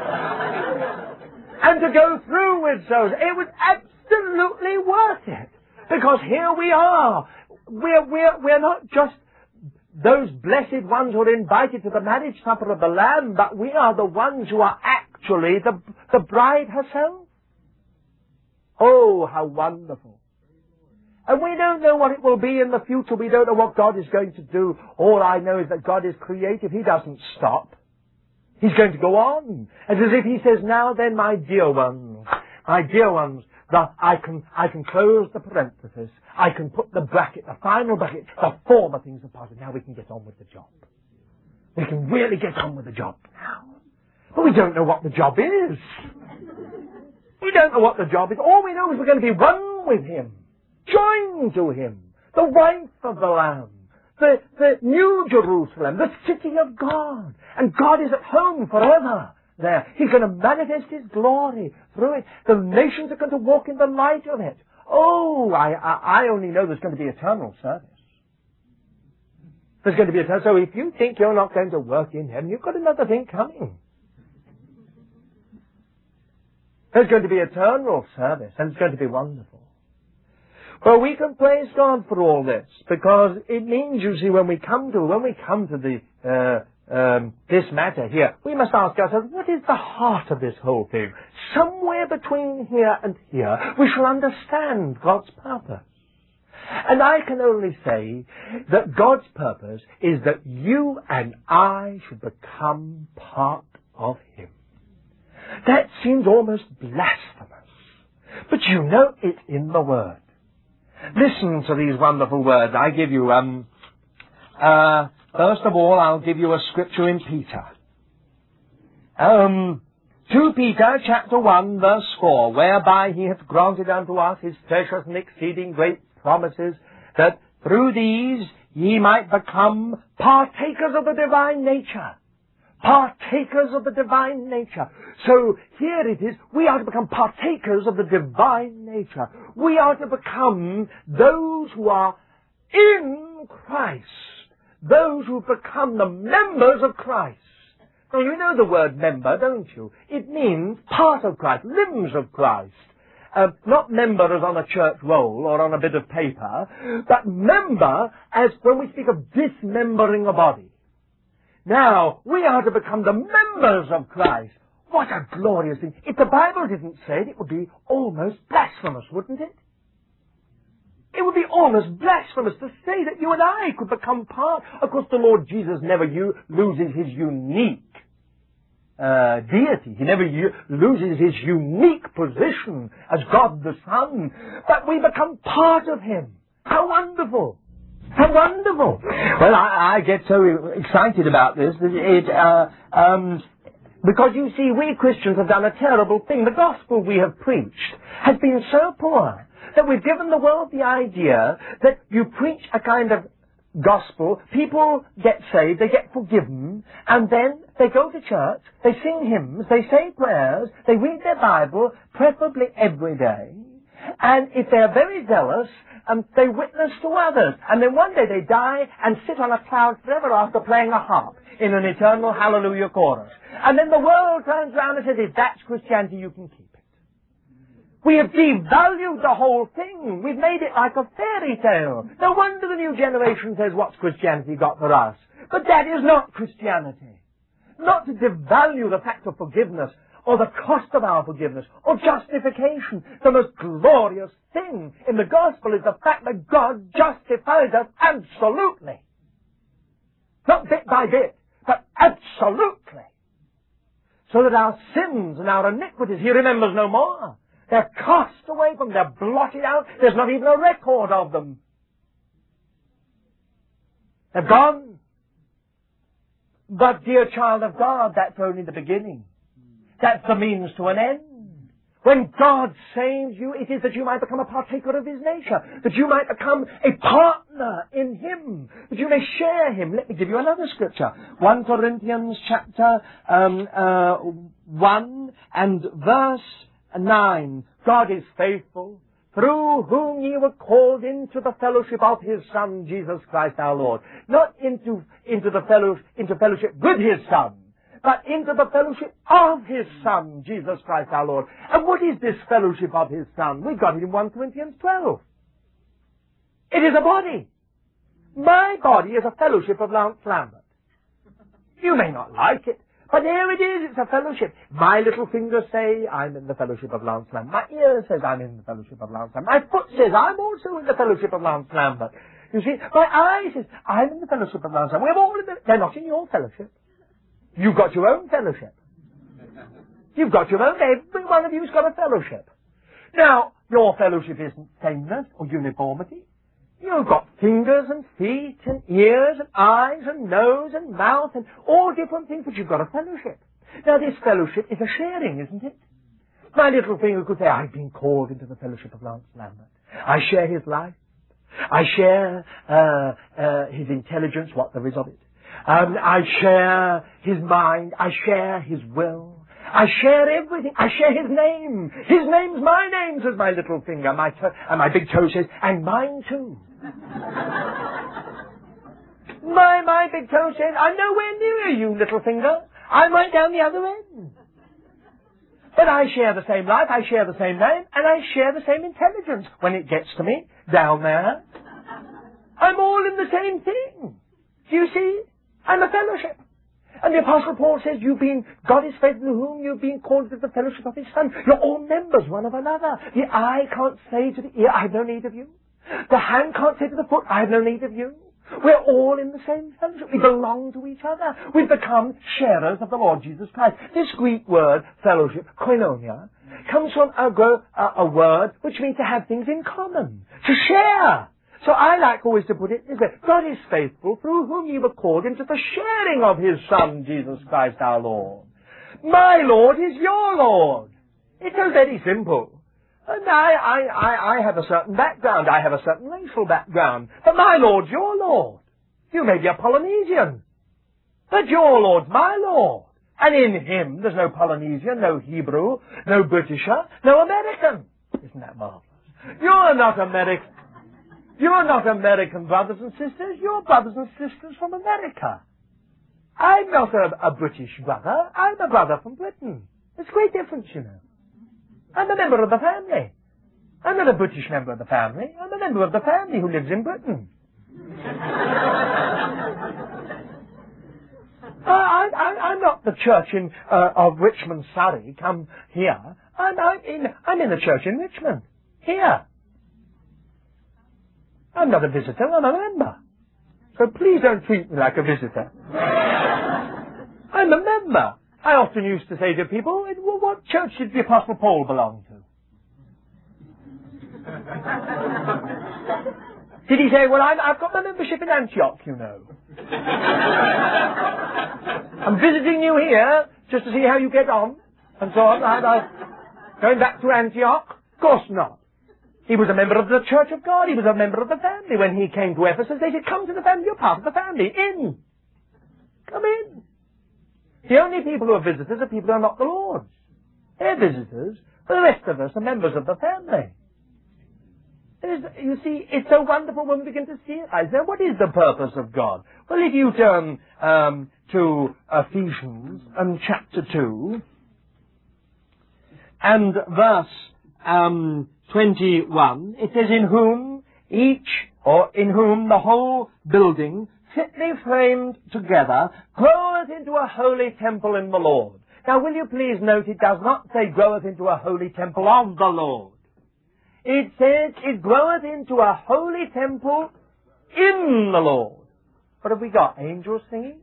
And to go through with those. It was absolutely worth it. Because here we are. We're not just those blessed ones who are invited to the marriage supper of the Lamb, but we are the ones who are actually the bride herself. Oh, how wonderful. And we don't know what it will be in the future. We don't know what God is going to do. All I know is that God is creative. He doesn't stop. He's going to go on. It's as if He says, now then, my dear ones, I can close the parenthesis. I can put the bracket, the final bracket, the former things are past. Now we can get on with the job. We can really get on with the job now. But we don't know what the job is. We don't know what the job is. All we know is we're going to be one with Him, joined to Him, the wife of the Lamb. The New Jerusalem, the city of God. And God is at home forever there. He's going to manifest His glory through it. The nations are going to walk in the light of it. Oh, I only know there's going to be eternal service. There's going to be eternal. So if you think you're not going to work in heaven, you've got another thing coming. There's going to be eternal service, and it's going to be wonderful. Well, we can praise God for all this, because it means, you see, when we come to this matter here, we must ask ourselves, what is the heart of this whole thing? Somewhere between here and here, we shall understand God's purpose. And I can only say that God's purpose is that you and I should become part of Him. That seems almost blasphemous, but you know it's in the Word. Listen to these wonderful words. I give you, first of all, I'll give you a scripture in Peter. 2 Peter chapter 1 verse 4, whereby He hath granted unto us His precious and exceeding great promises, that through these ye might become partakers of the divine nature. Partakers of the divine nature. So here it is, we are to become partakers of the divine nature. We are to become those who are in Christ. Those who become the members of Christ. Now, you know the word member, don't you? It means part of Christ, limbs of Christ. Not member as on a church roll or on a bit of paper, but member as when we speak of dismembering a body. Now, we are to become the members of Christ. What a glorious thing. If the Bible didn't say it, it would be almost blasphemous, wouldn't it? It would be almost blasphemous to say that you and I could become part. Of course, the Lord Jesus never loses his unique deity. He never loses his unique position as God the Son. But we become part of him. How wonderful! How wonderful! Well, I get so excited about this that because you see, we Christians have done a terrible thing. The gospel we have preached has been so poor that we've given the world the idea that you preach a kind of gospel, people get saved, they get forgiven, and then they go to church, they sing hymns, they say prayers, they read their Bible, preferably every day, and if they're very zealous, they witness to others, and then one day they die and sit on a cloud forever after playing a harp in an eternal hallelujah chorus. And then the world turns around and says, if that's Christianity, you can keep it. We have devalued the whole thing. We've made it like a fairy tale. No wonder the new generation says, what's Christianity got for us? But that is not Christianity. Not to devalue the fact of forgiveness, or the cost of our forgiveness, or justification. The most glorious thing in the gospel is the fact that God justifies us absolutely. Not bit by bit, but absolutely. So that our sins and our iniquities he remembers no more. They're cast away from, they're blotted out. There's not even a record of them. They're gone. But, dear child of God, that's only the beginning. That's the means to an end. When God saves you, it is that you might become a partaker of his nature, that you might become a partner in him, that you may share him. Let me give you another scripture. 1 Corinthians chapter 1 and verse 9. God is faithful, through whom ye were called into the fellowship of his Son, Jesus Christ our Lord. Not into fellowship with his Son, but into the fellowship of his Son, Jesus Christ our Lord. And what is this fellowship of his Son? We got it in 1 Corinthians 12. It is a body. My body is a fellowship of Lance Lambert. You may not like it, but there it is, it's a fellowship. My little finger say, I'm in the fellowship of Lance Lambert. My ear says, I'm in the fellowship of Lance Lambert. My foot says, I'm also in the fellowship of Lance Lambert. You see, my eye says, I'm in the fellowship of Lance Lambert. We're all in the, they're not in your fellowship. You've got your own fellowship. You've got your own, every one of you's got a fellowship. Now, your fellowship isn't sameness or uniformity. You've got fingers and feet and ears and eyes and nose and mouth and all different things, but you've got a fellowship. Now, this fellowship is a sharing, isn't it? My little finger could say, I've been called into the fellowship of Lance Lambert. I share his life. I share his intelligence, what there is of it. I share his mind. I share his will. I share everything. I share his name. His name's my name, says my little finger. And my big toe says, and mine too. my big toe says, I'm nowhere near you, little finger. I'm right down the other end. But I share the same life, I share the same name, and I share the same intelligence when it gets to me, down there. I'm all in the same thing. Do you see? I'm a fellowship. And the Apostle Paul says, God is faithful to whom you've been called to the fellowship of his Son. You're all members one of another. The eye can't say to the ear, I have no need of you. The hand can't say to the foot, I have no need of you. We're all in the same fellowship. We belong to each other. We've become sharers of the Lord Jesus Christ. This Greek word, fellowship, koinonia, comes from a word which means to have things in common, to share. So I like always to put it this way. God is faithful, through whom ye were called into the sharing of his Son, Jesus Christ our Lord. My Lord is your Lord. It's so very simple. And I have a certain background. I have a certain racial background. But my Lord's your Lord. You may be a Polynesian. But your Lord's my Lord. And in him there's no Polynesian, no Hebrew, no Britisher, no American. Isn't that marvelous? You're not American. You're not American brothers and sisters. You're brothers and sisters from America. I'm not a British brother. I'm a brother from Britain. There's a great difference, you know. I'm a member of the family. I'm not a British member of the family. I'm a member of the family who lives in Britain. I'm not the church of Richmond, Surrey. Come here. I'm in the church in Richmond. Here. I'm not a visitor. I'm a member. So please don't treat me like a visitor. I'm a member. I often used to say to people, well, what church did the Apostle Paul belong to? Did he say, well, I've got my membership in Antioch, you know. I'm visiting you here just to see how you get on, and so on. Going back to Antioch? Of course not. He was a member of the Church of God. He was a member of the family. When he came to Ephesus, they said, come to the family. You're part of the family. In. Come in. The only people who are visitors are people who are not the Lord's. They're visitors. The rest of us are members of the family. You see, it's so wonderful when we begin to see it. I say, what is the purpose of God? Well, if you turn to Ephesians and chapter 2 and verse 21, it says, in whom the whole building, fitly framed together, groweth into a holy temple in the Lord. Now, will you please note, it does not say groweth into a holy temple of the Lord. It says it groweth into a holy temple in the Lord. What have we got? Angels singing?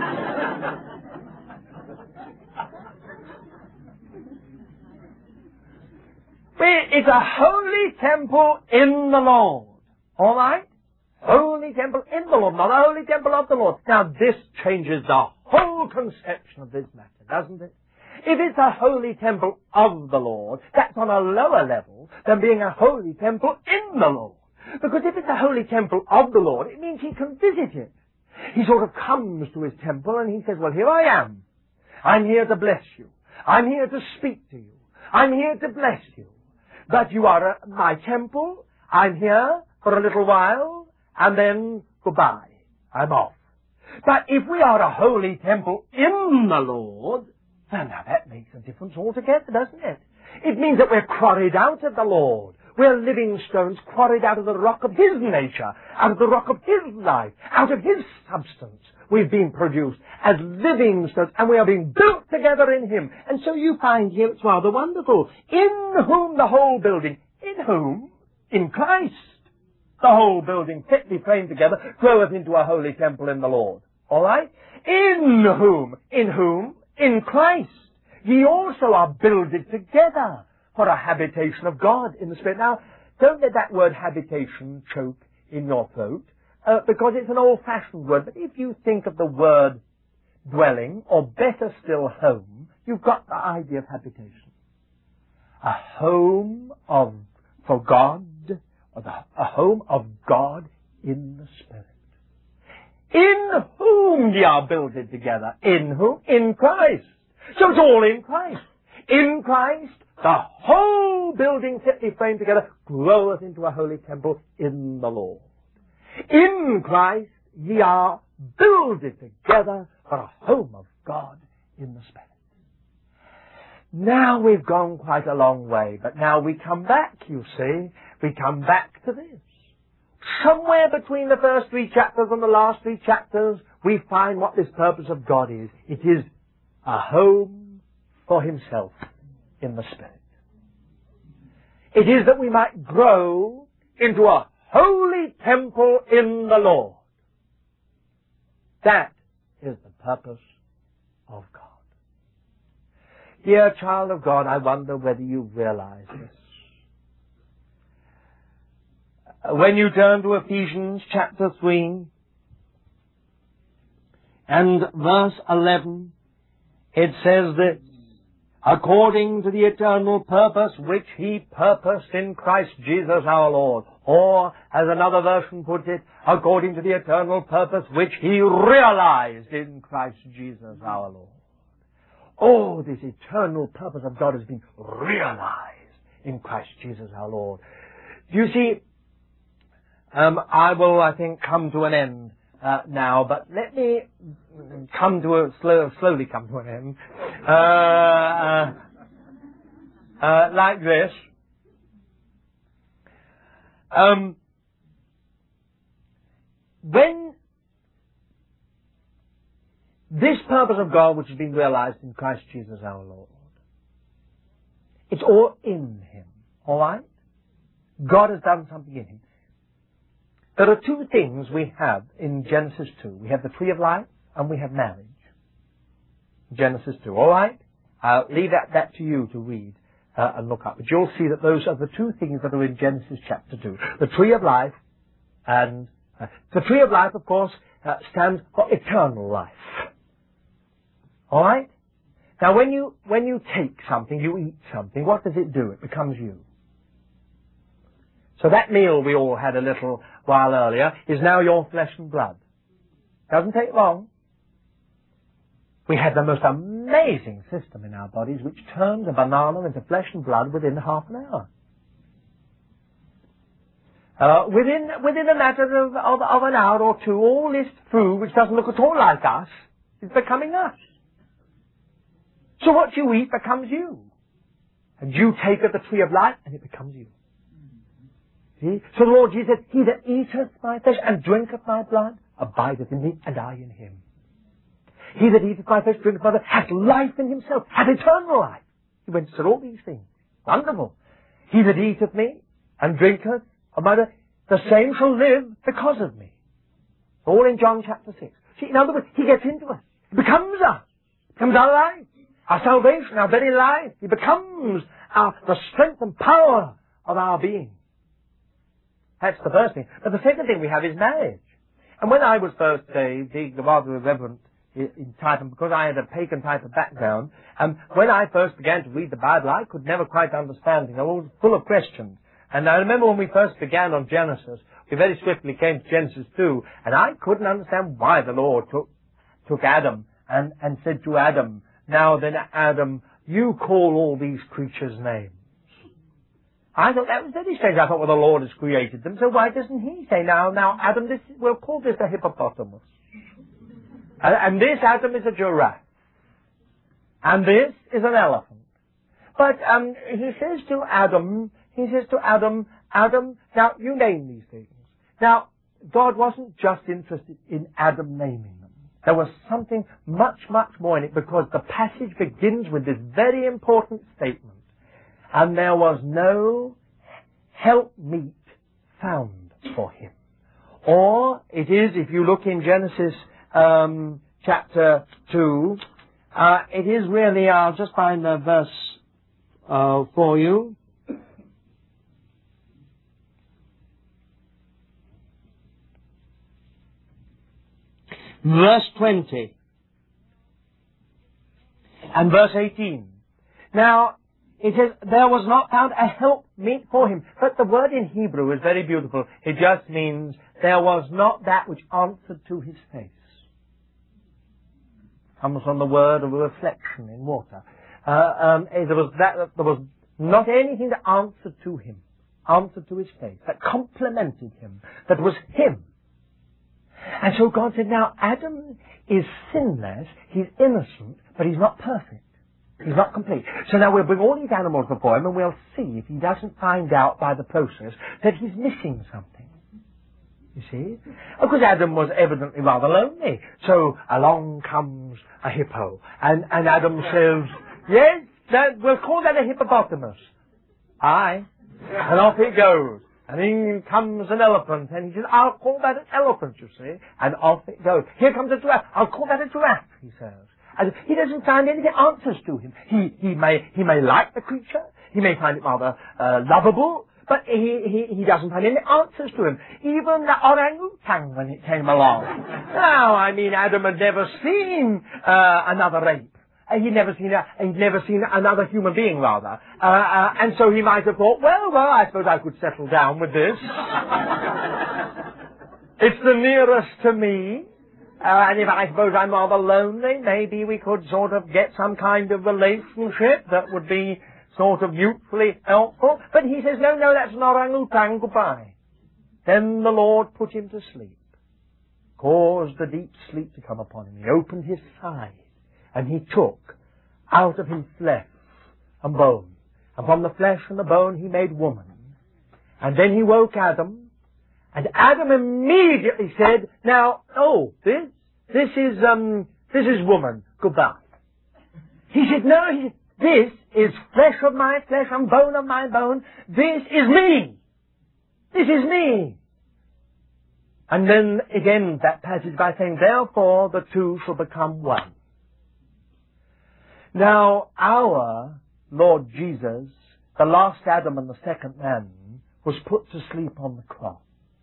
It's a holy temple in the Lord. All right? Holy temple in the Lord, not a holy temple of the Lord. Now, this changes the whole conception of this matter, doesn't it? If it's a holy temple of the Lord, that's on a lower level than being a holy temple in the Lord. Because if it's a holy temple of the Lord, it means he can visit it. He sort of comes to his temple and he says, well, here I am. I'm here to bless you. I'm here to speak to you. I'm here to bless you. But you are my temple. I'm here for a little while, and then goodbye. I'm off. But if we are a holy temple in the Lord, well, now that makes a difference altogether, doesn't it? It means that we're quarried out of the Lord. We're living stones quarried out of the rock of his nature, out of the rock of his life, out of his substance. We've been produced as living stones, and we are being built together in him. And so you find here it's rather wonderful. In whom the whole building, in whom? In Christ. The whole building fitly framed together groweth into a holy temple in the Lord. All right? In whom? In whom? In Christ. Ye also are builded together for a habitation of God in the Spirit. Now, don't let that word habitation choke in your throat, because it's an old-fashioned word. But if you think of the word dwelling, or better still, home, you've got the idea of habitation. A home for God, or a home of God in the Spirit. In whom ye are builded together. In whom? In Christ. So it's all in Christ. In Christ, the whole building fitly framed together groweth into a holy temple in the Lord. In Christ, ye are builded together for a home of God in the Spirit. Now we've gone quite a long way, but now we come back, you see. We come back to this. Somewhere between the first 3 chapters and the last 3 chapters, we find what this purpose of God is. It is a home for himself in the Spirit. It is that we might grow into a holy temple in the Lord. That is the purpose of God. Dear child of God, I wonder whether you realize this. When you turn to Ephesians chapter 3 and verse 11, it says this, according to the eternal purpose which he purposed in Christ Jesus our Lord. Or, as another version puts it, according to the eternal purpose which he realized in Christ Jesus our Lord. Oh, this eternal purpose of God has been realized in Christ Jesus our Lord. You see, I will, I think, come to an end now, but let me come to slowly come to an end. Like this. When this purpose of God which has been realized in Christ Jesus our Lord, it's all in Him. Alright? God has done something in Him. There are two things we have in Genesis 2. We have the tree of life and we have marriage. Genesis 2. Alright? I'll leave that to you to read and look up. But you'll see that those are the two things that are in Genesis chapter 2. The tree of life and the tree of life, of course, stands for eternal life. Alright? Now when you take something, you eat something, what does it do? It becomes you. So that meal we all had a little while earlier is now your flesh and blood. Doesn't take long. We had the most amazing system in our bodies which turns a banana into flesh and blood within half an hour. Within a matter of an hour or two, all this food which doesn't look at all like us is becoming us. So what you eat becomes you. And you take of the tree of life and it becomes you. See? So the Lord Jesus said, he that eateth my flesh and drinketh my blood abideth in me, and I in him. He that eateth my flesh, drinketh my blood, hath life in himself, hath eternal life. He went and said all these things. Wonderful. He that eateth me and drinketh of my blood, the same shall live because of me. All in John chapter 6. See, in other words, he gets into us. He becomes us. Becomes our life. Our salvation, our very life. He becomes the strength and power of our being. That's the first thing. But the second thing we have is marriage. And when I was first saved, being rather irreverent in type, and because I had a pagan type of background, when I first began to read the Bible, I could never quite understand it. I was full of questions. And I remember when we first began on Genesis, we very swiftly came to Genesis 2, and I couldn't understand why the Lord took Adam and said to Adam, now then, Adam, you call all these creatures names. I thought that was very strange. I thought, well, the Lord has created them, so why doesn't he say, now, Adam, we'll call this a hippopotamus. And this, Adam, is a giraffe. And this is an elephant. But he says to Adam, Adam, now, you name these things. Now, God wasn't just interested in Adam naming them. There was something much, much more in it, because the passage begins with this very important statement. And there was no helpmeet found for him. Or it is, if you look in Genesis chapter 2, it is really, I'll just find the verse for you. Verse 20 and verse 18. Now, it says, there was not found a helpmeet for him. But the word in Hebrew is very beautiful. It just means there was not that which answered to his face. Comes from the word of a reflection in water. There was not anything that answered to him, answered to his face, that complemented him, that was him. And so God said, now Adam is sinless, he's innocent, but he's not perfect. He's not complete. So now we'll bring all these animals before him and we'll see if he doesn't find out by the process that he's missing something. You see? Of course Adam was evidently rather lonely. So along comes a hippo. And Adam says, yes, we'll call that a hippopotamus. Aye. And off it goes. And in comes an elephant, and he says, I'll call that an elephant, you see. And off it goes. Here comes a giraffe. I'll call that a giraffe, he says. And he doesn't find any answers to him. He may like the creature. He may find it rather lovable. But he doesn't find any answers to him. Even the orangutan, when it came along. Now, I mean, Adam had never seen another ape. He'd never seen another human being, rather. And so he might have thought, well, I suppose I could settle down with this. It's the nearest to me. And if I suppose I'm rather lonely, maybe we could sort of get some kind of relationship that would be sort of mutually helpful. But he says, no, that's an orangutan, goodbye. Then the Lord put him to sleep. caused a deep sleep to come upon him. He opened his side, and he took out of him flesh and bone. And from the flesh and the bone he made woman. And then he woke Adam, and Adam immediately said, now, this is woman. Goodbye. He said, no, this is flesh of my flesh and bone of my bone. This is me. This is me. And then again that passage by saying, therefore the two shall become one. Now our Lord Jesus, the last Adam and the second man, was put to sleep on the cross.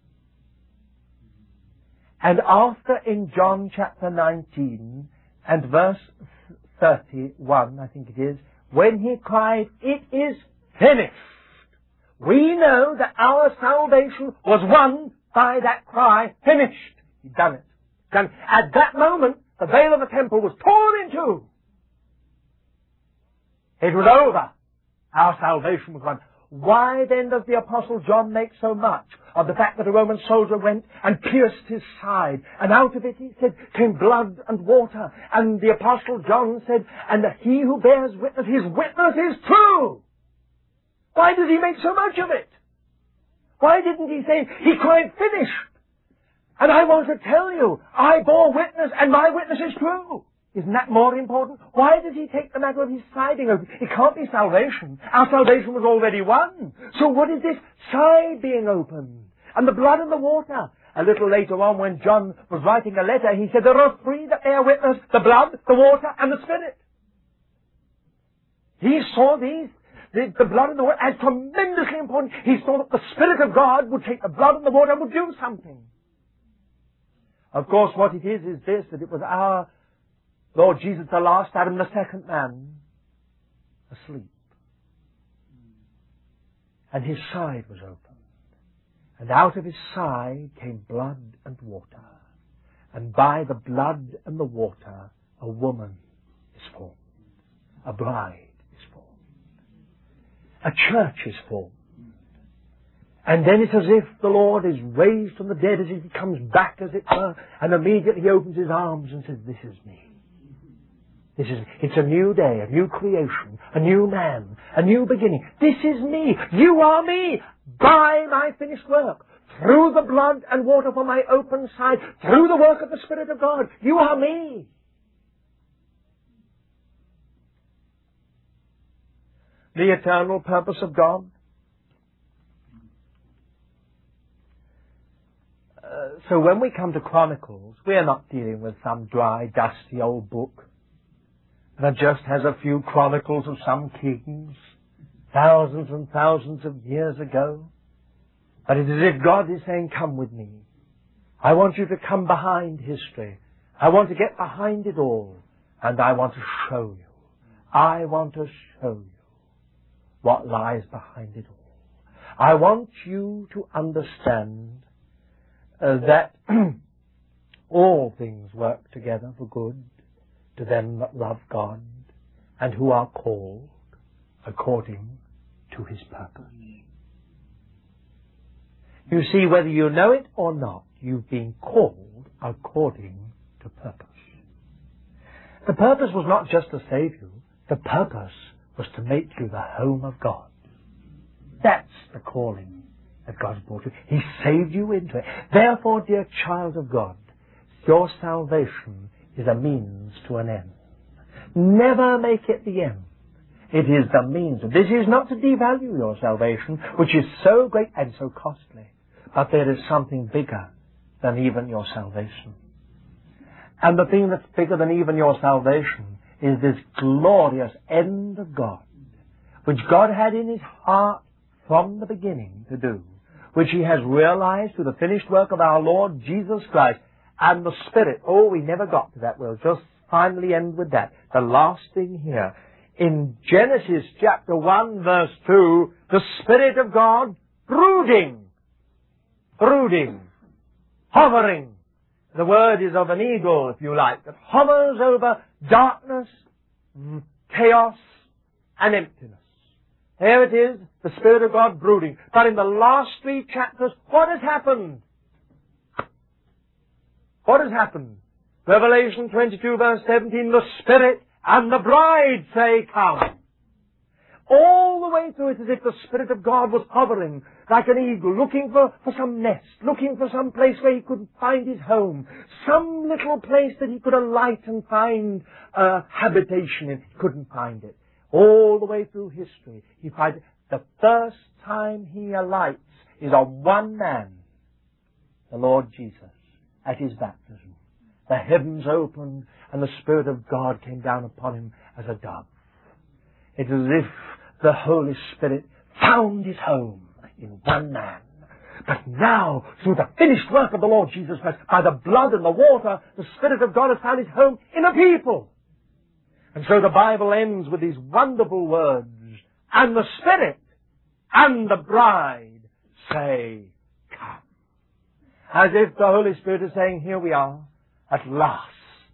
And after in John chapter 19 and verse 31, I think it is, when he cried, it is finished, we know that our salvation was won by that cry, finished. He'd done it. Done. At that moment, the veil of the temple was torn in two. It was over. Our salvation was won. Why then does the Apostle John make so much of the fact that a Roman soldier went and pierced his side, and out of it, he said, came blood and water? And the Apostle John said, and he who bears witness, his witness is true. Why does he make so much of it? Why didn't he say, he cried, finished? And I want to tell you, I bore witness, and my witness is true. Isn't that more important? Why did he take the matter of his siding open? It can't be salvation. Our salvation was already won. So what is this side being opened? And the blood and the water. A little later on, when John was writing a letter, he said, there are three that bear witness, the blood, the water, and the Spirit. He saw these, the blood and the water, as tremendously important. He saw that the Spirit of God would take the blood and the water and would do something. Of course, what it is this, that it was our Lord Jesus, the last Adam, the second man, asleep. And his side was opened. And out of his side came blood and water. And by the blood and the water, a woman is formed. A bride is formed. A church is formed. And then it's as if the Lord is raised from the dead, as if he comes back, as it were, and immediately he opens his arms and says, this is me. It's a new day, a new creation, a new man, a new beginning. This is me. You are me. By my finished work. Through the blood and water from my open side. Through the work of the Spirit of God. You are me. The eternal purpose of God. So when we come to Chronicles, we are not dealing with some dry, dusty old book that just has a few chronicles of some kings, thousands and thousands of years ago. But it is as if God is saying, come with me. I want you to come behind history. I want to get behind it all. And I want to show you. I want to show you what lies behind it all. I want you to understand that all things work together for good to them that love God and who are called according to his purpose. You see, whether you know it or not, you've been called according to purpose. The purpose was not just to save you. The purpose was to make you the home of God. That's the calling that God's brought you. He saved you into it. Therefore, dear child of God, your salvation is a means to an end. Never make it the end. It is the means. This is not to devalue your salvation, which is so great and so costly. But there is something bigger than even your salvation. And the thing that's bigger than even your salvation is this glorious end of God, which God had in his heart from the beginning to do, which he has realized through the finished work of our Lord Jesus Christ. And the Spirit, we never got to that. We'll just finally end with that. The last thing here. In Genesis chapter 1 verse 2, the Spirit of God brooding, hovering. The word is of an eagle, if you like, that hovers over darkness, chaos, and emptiness. There it is, the Spirit of God brooding. But in the last 3 chapters, what has happened? What has happened? Revelation 22 verse 17, the Spirit and the bride say, come. All the way through, it's as if the Spirit of God was hovering like an eagle, looking for some nest, looking for some place where he could find his home, some little place that he could alight and find habitation in. He couldn't find it. All the way through history, he finds the first time he alights is on one man, the Lord Jesus, at his baptism. The heavens opened and the Spirit of God came down upon him as a dove. It's as if the Holy Spirit found his home in one man. But now, through the finished work of the Lord Jesus Christ, by the blood and the water, the Spirit of God has found his home in a people. And so the Bible ends with these wonderful words, and the Spirit and the bride say, come. As if the Holy Spirit is saying, here we are, at last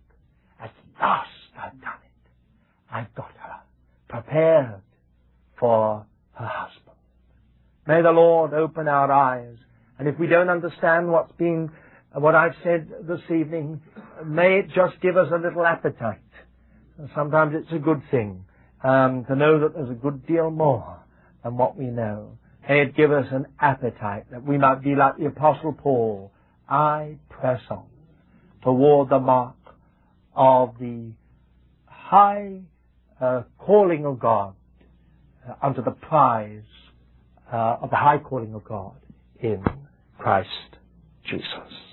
I've done it. I've got her prepared for her husband. May the Lord open our eyes. And if we don't understand what I've said this evening, may it just give us a little appetite. Sometimes it's a good thing to know that there's a good deal more than what we know. May it give us an appetite that we might be like the Apostle Paul. I press on toward the mark of the high calling of God unto the prize of the high calling of God in Christ Jesus.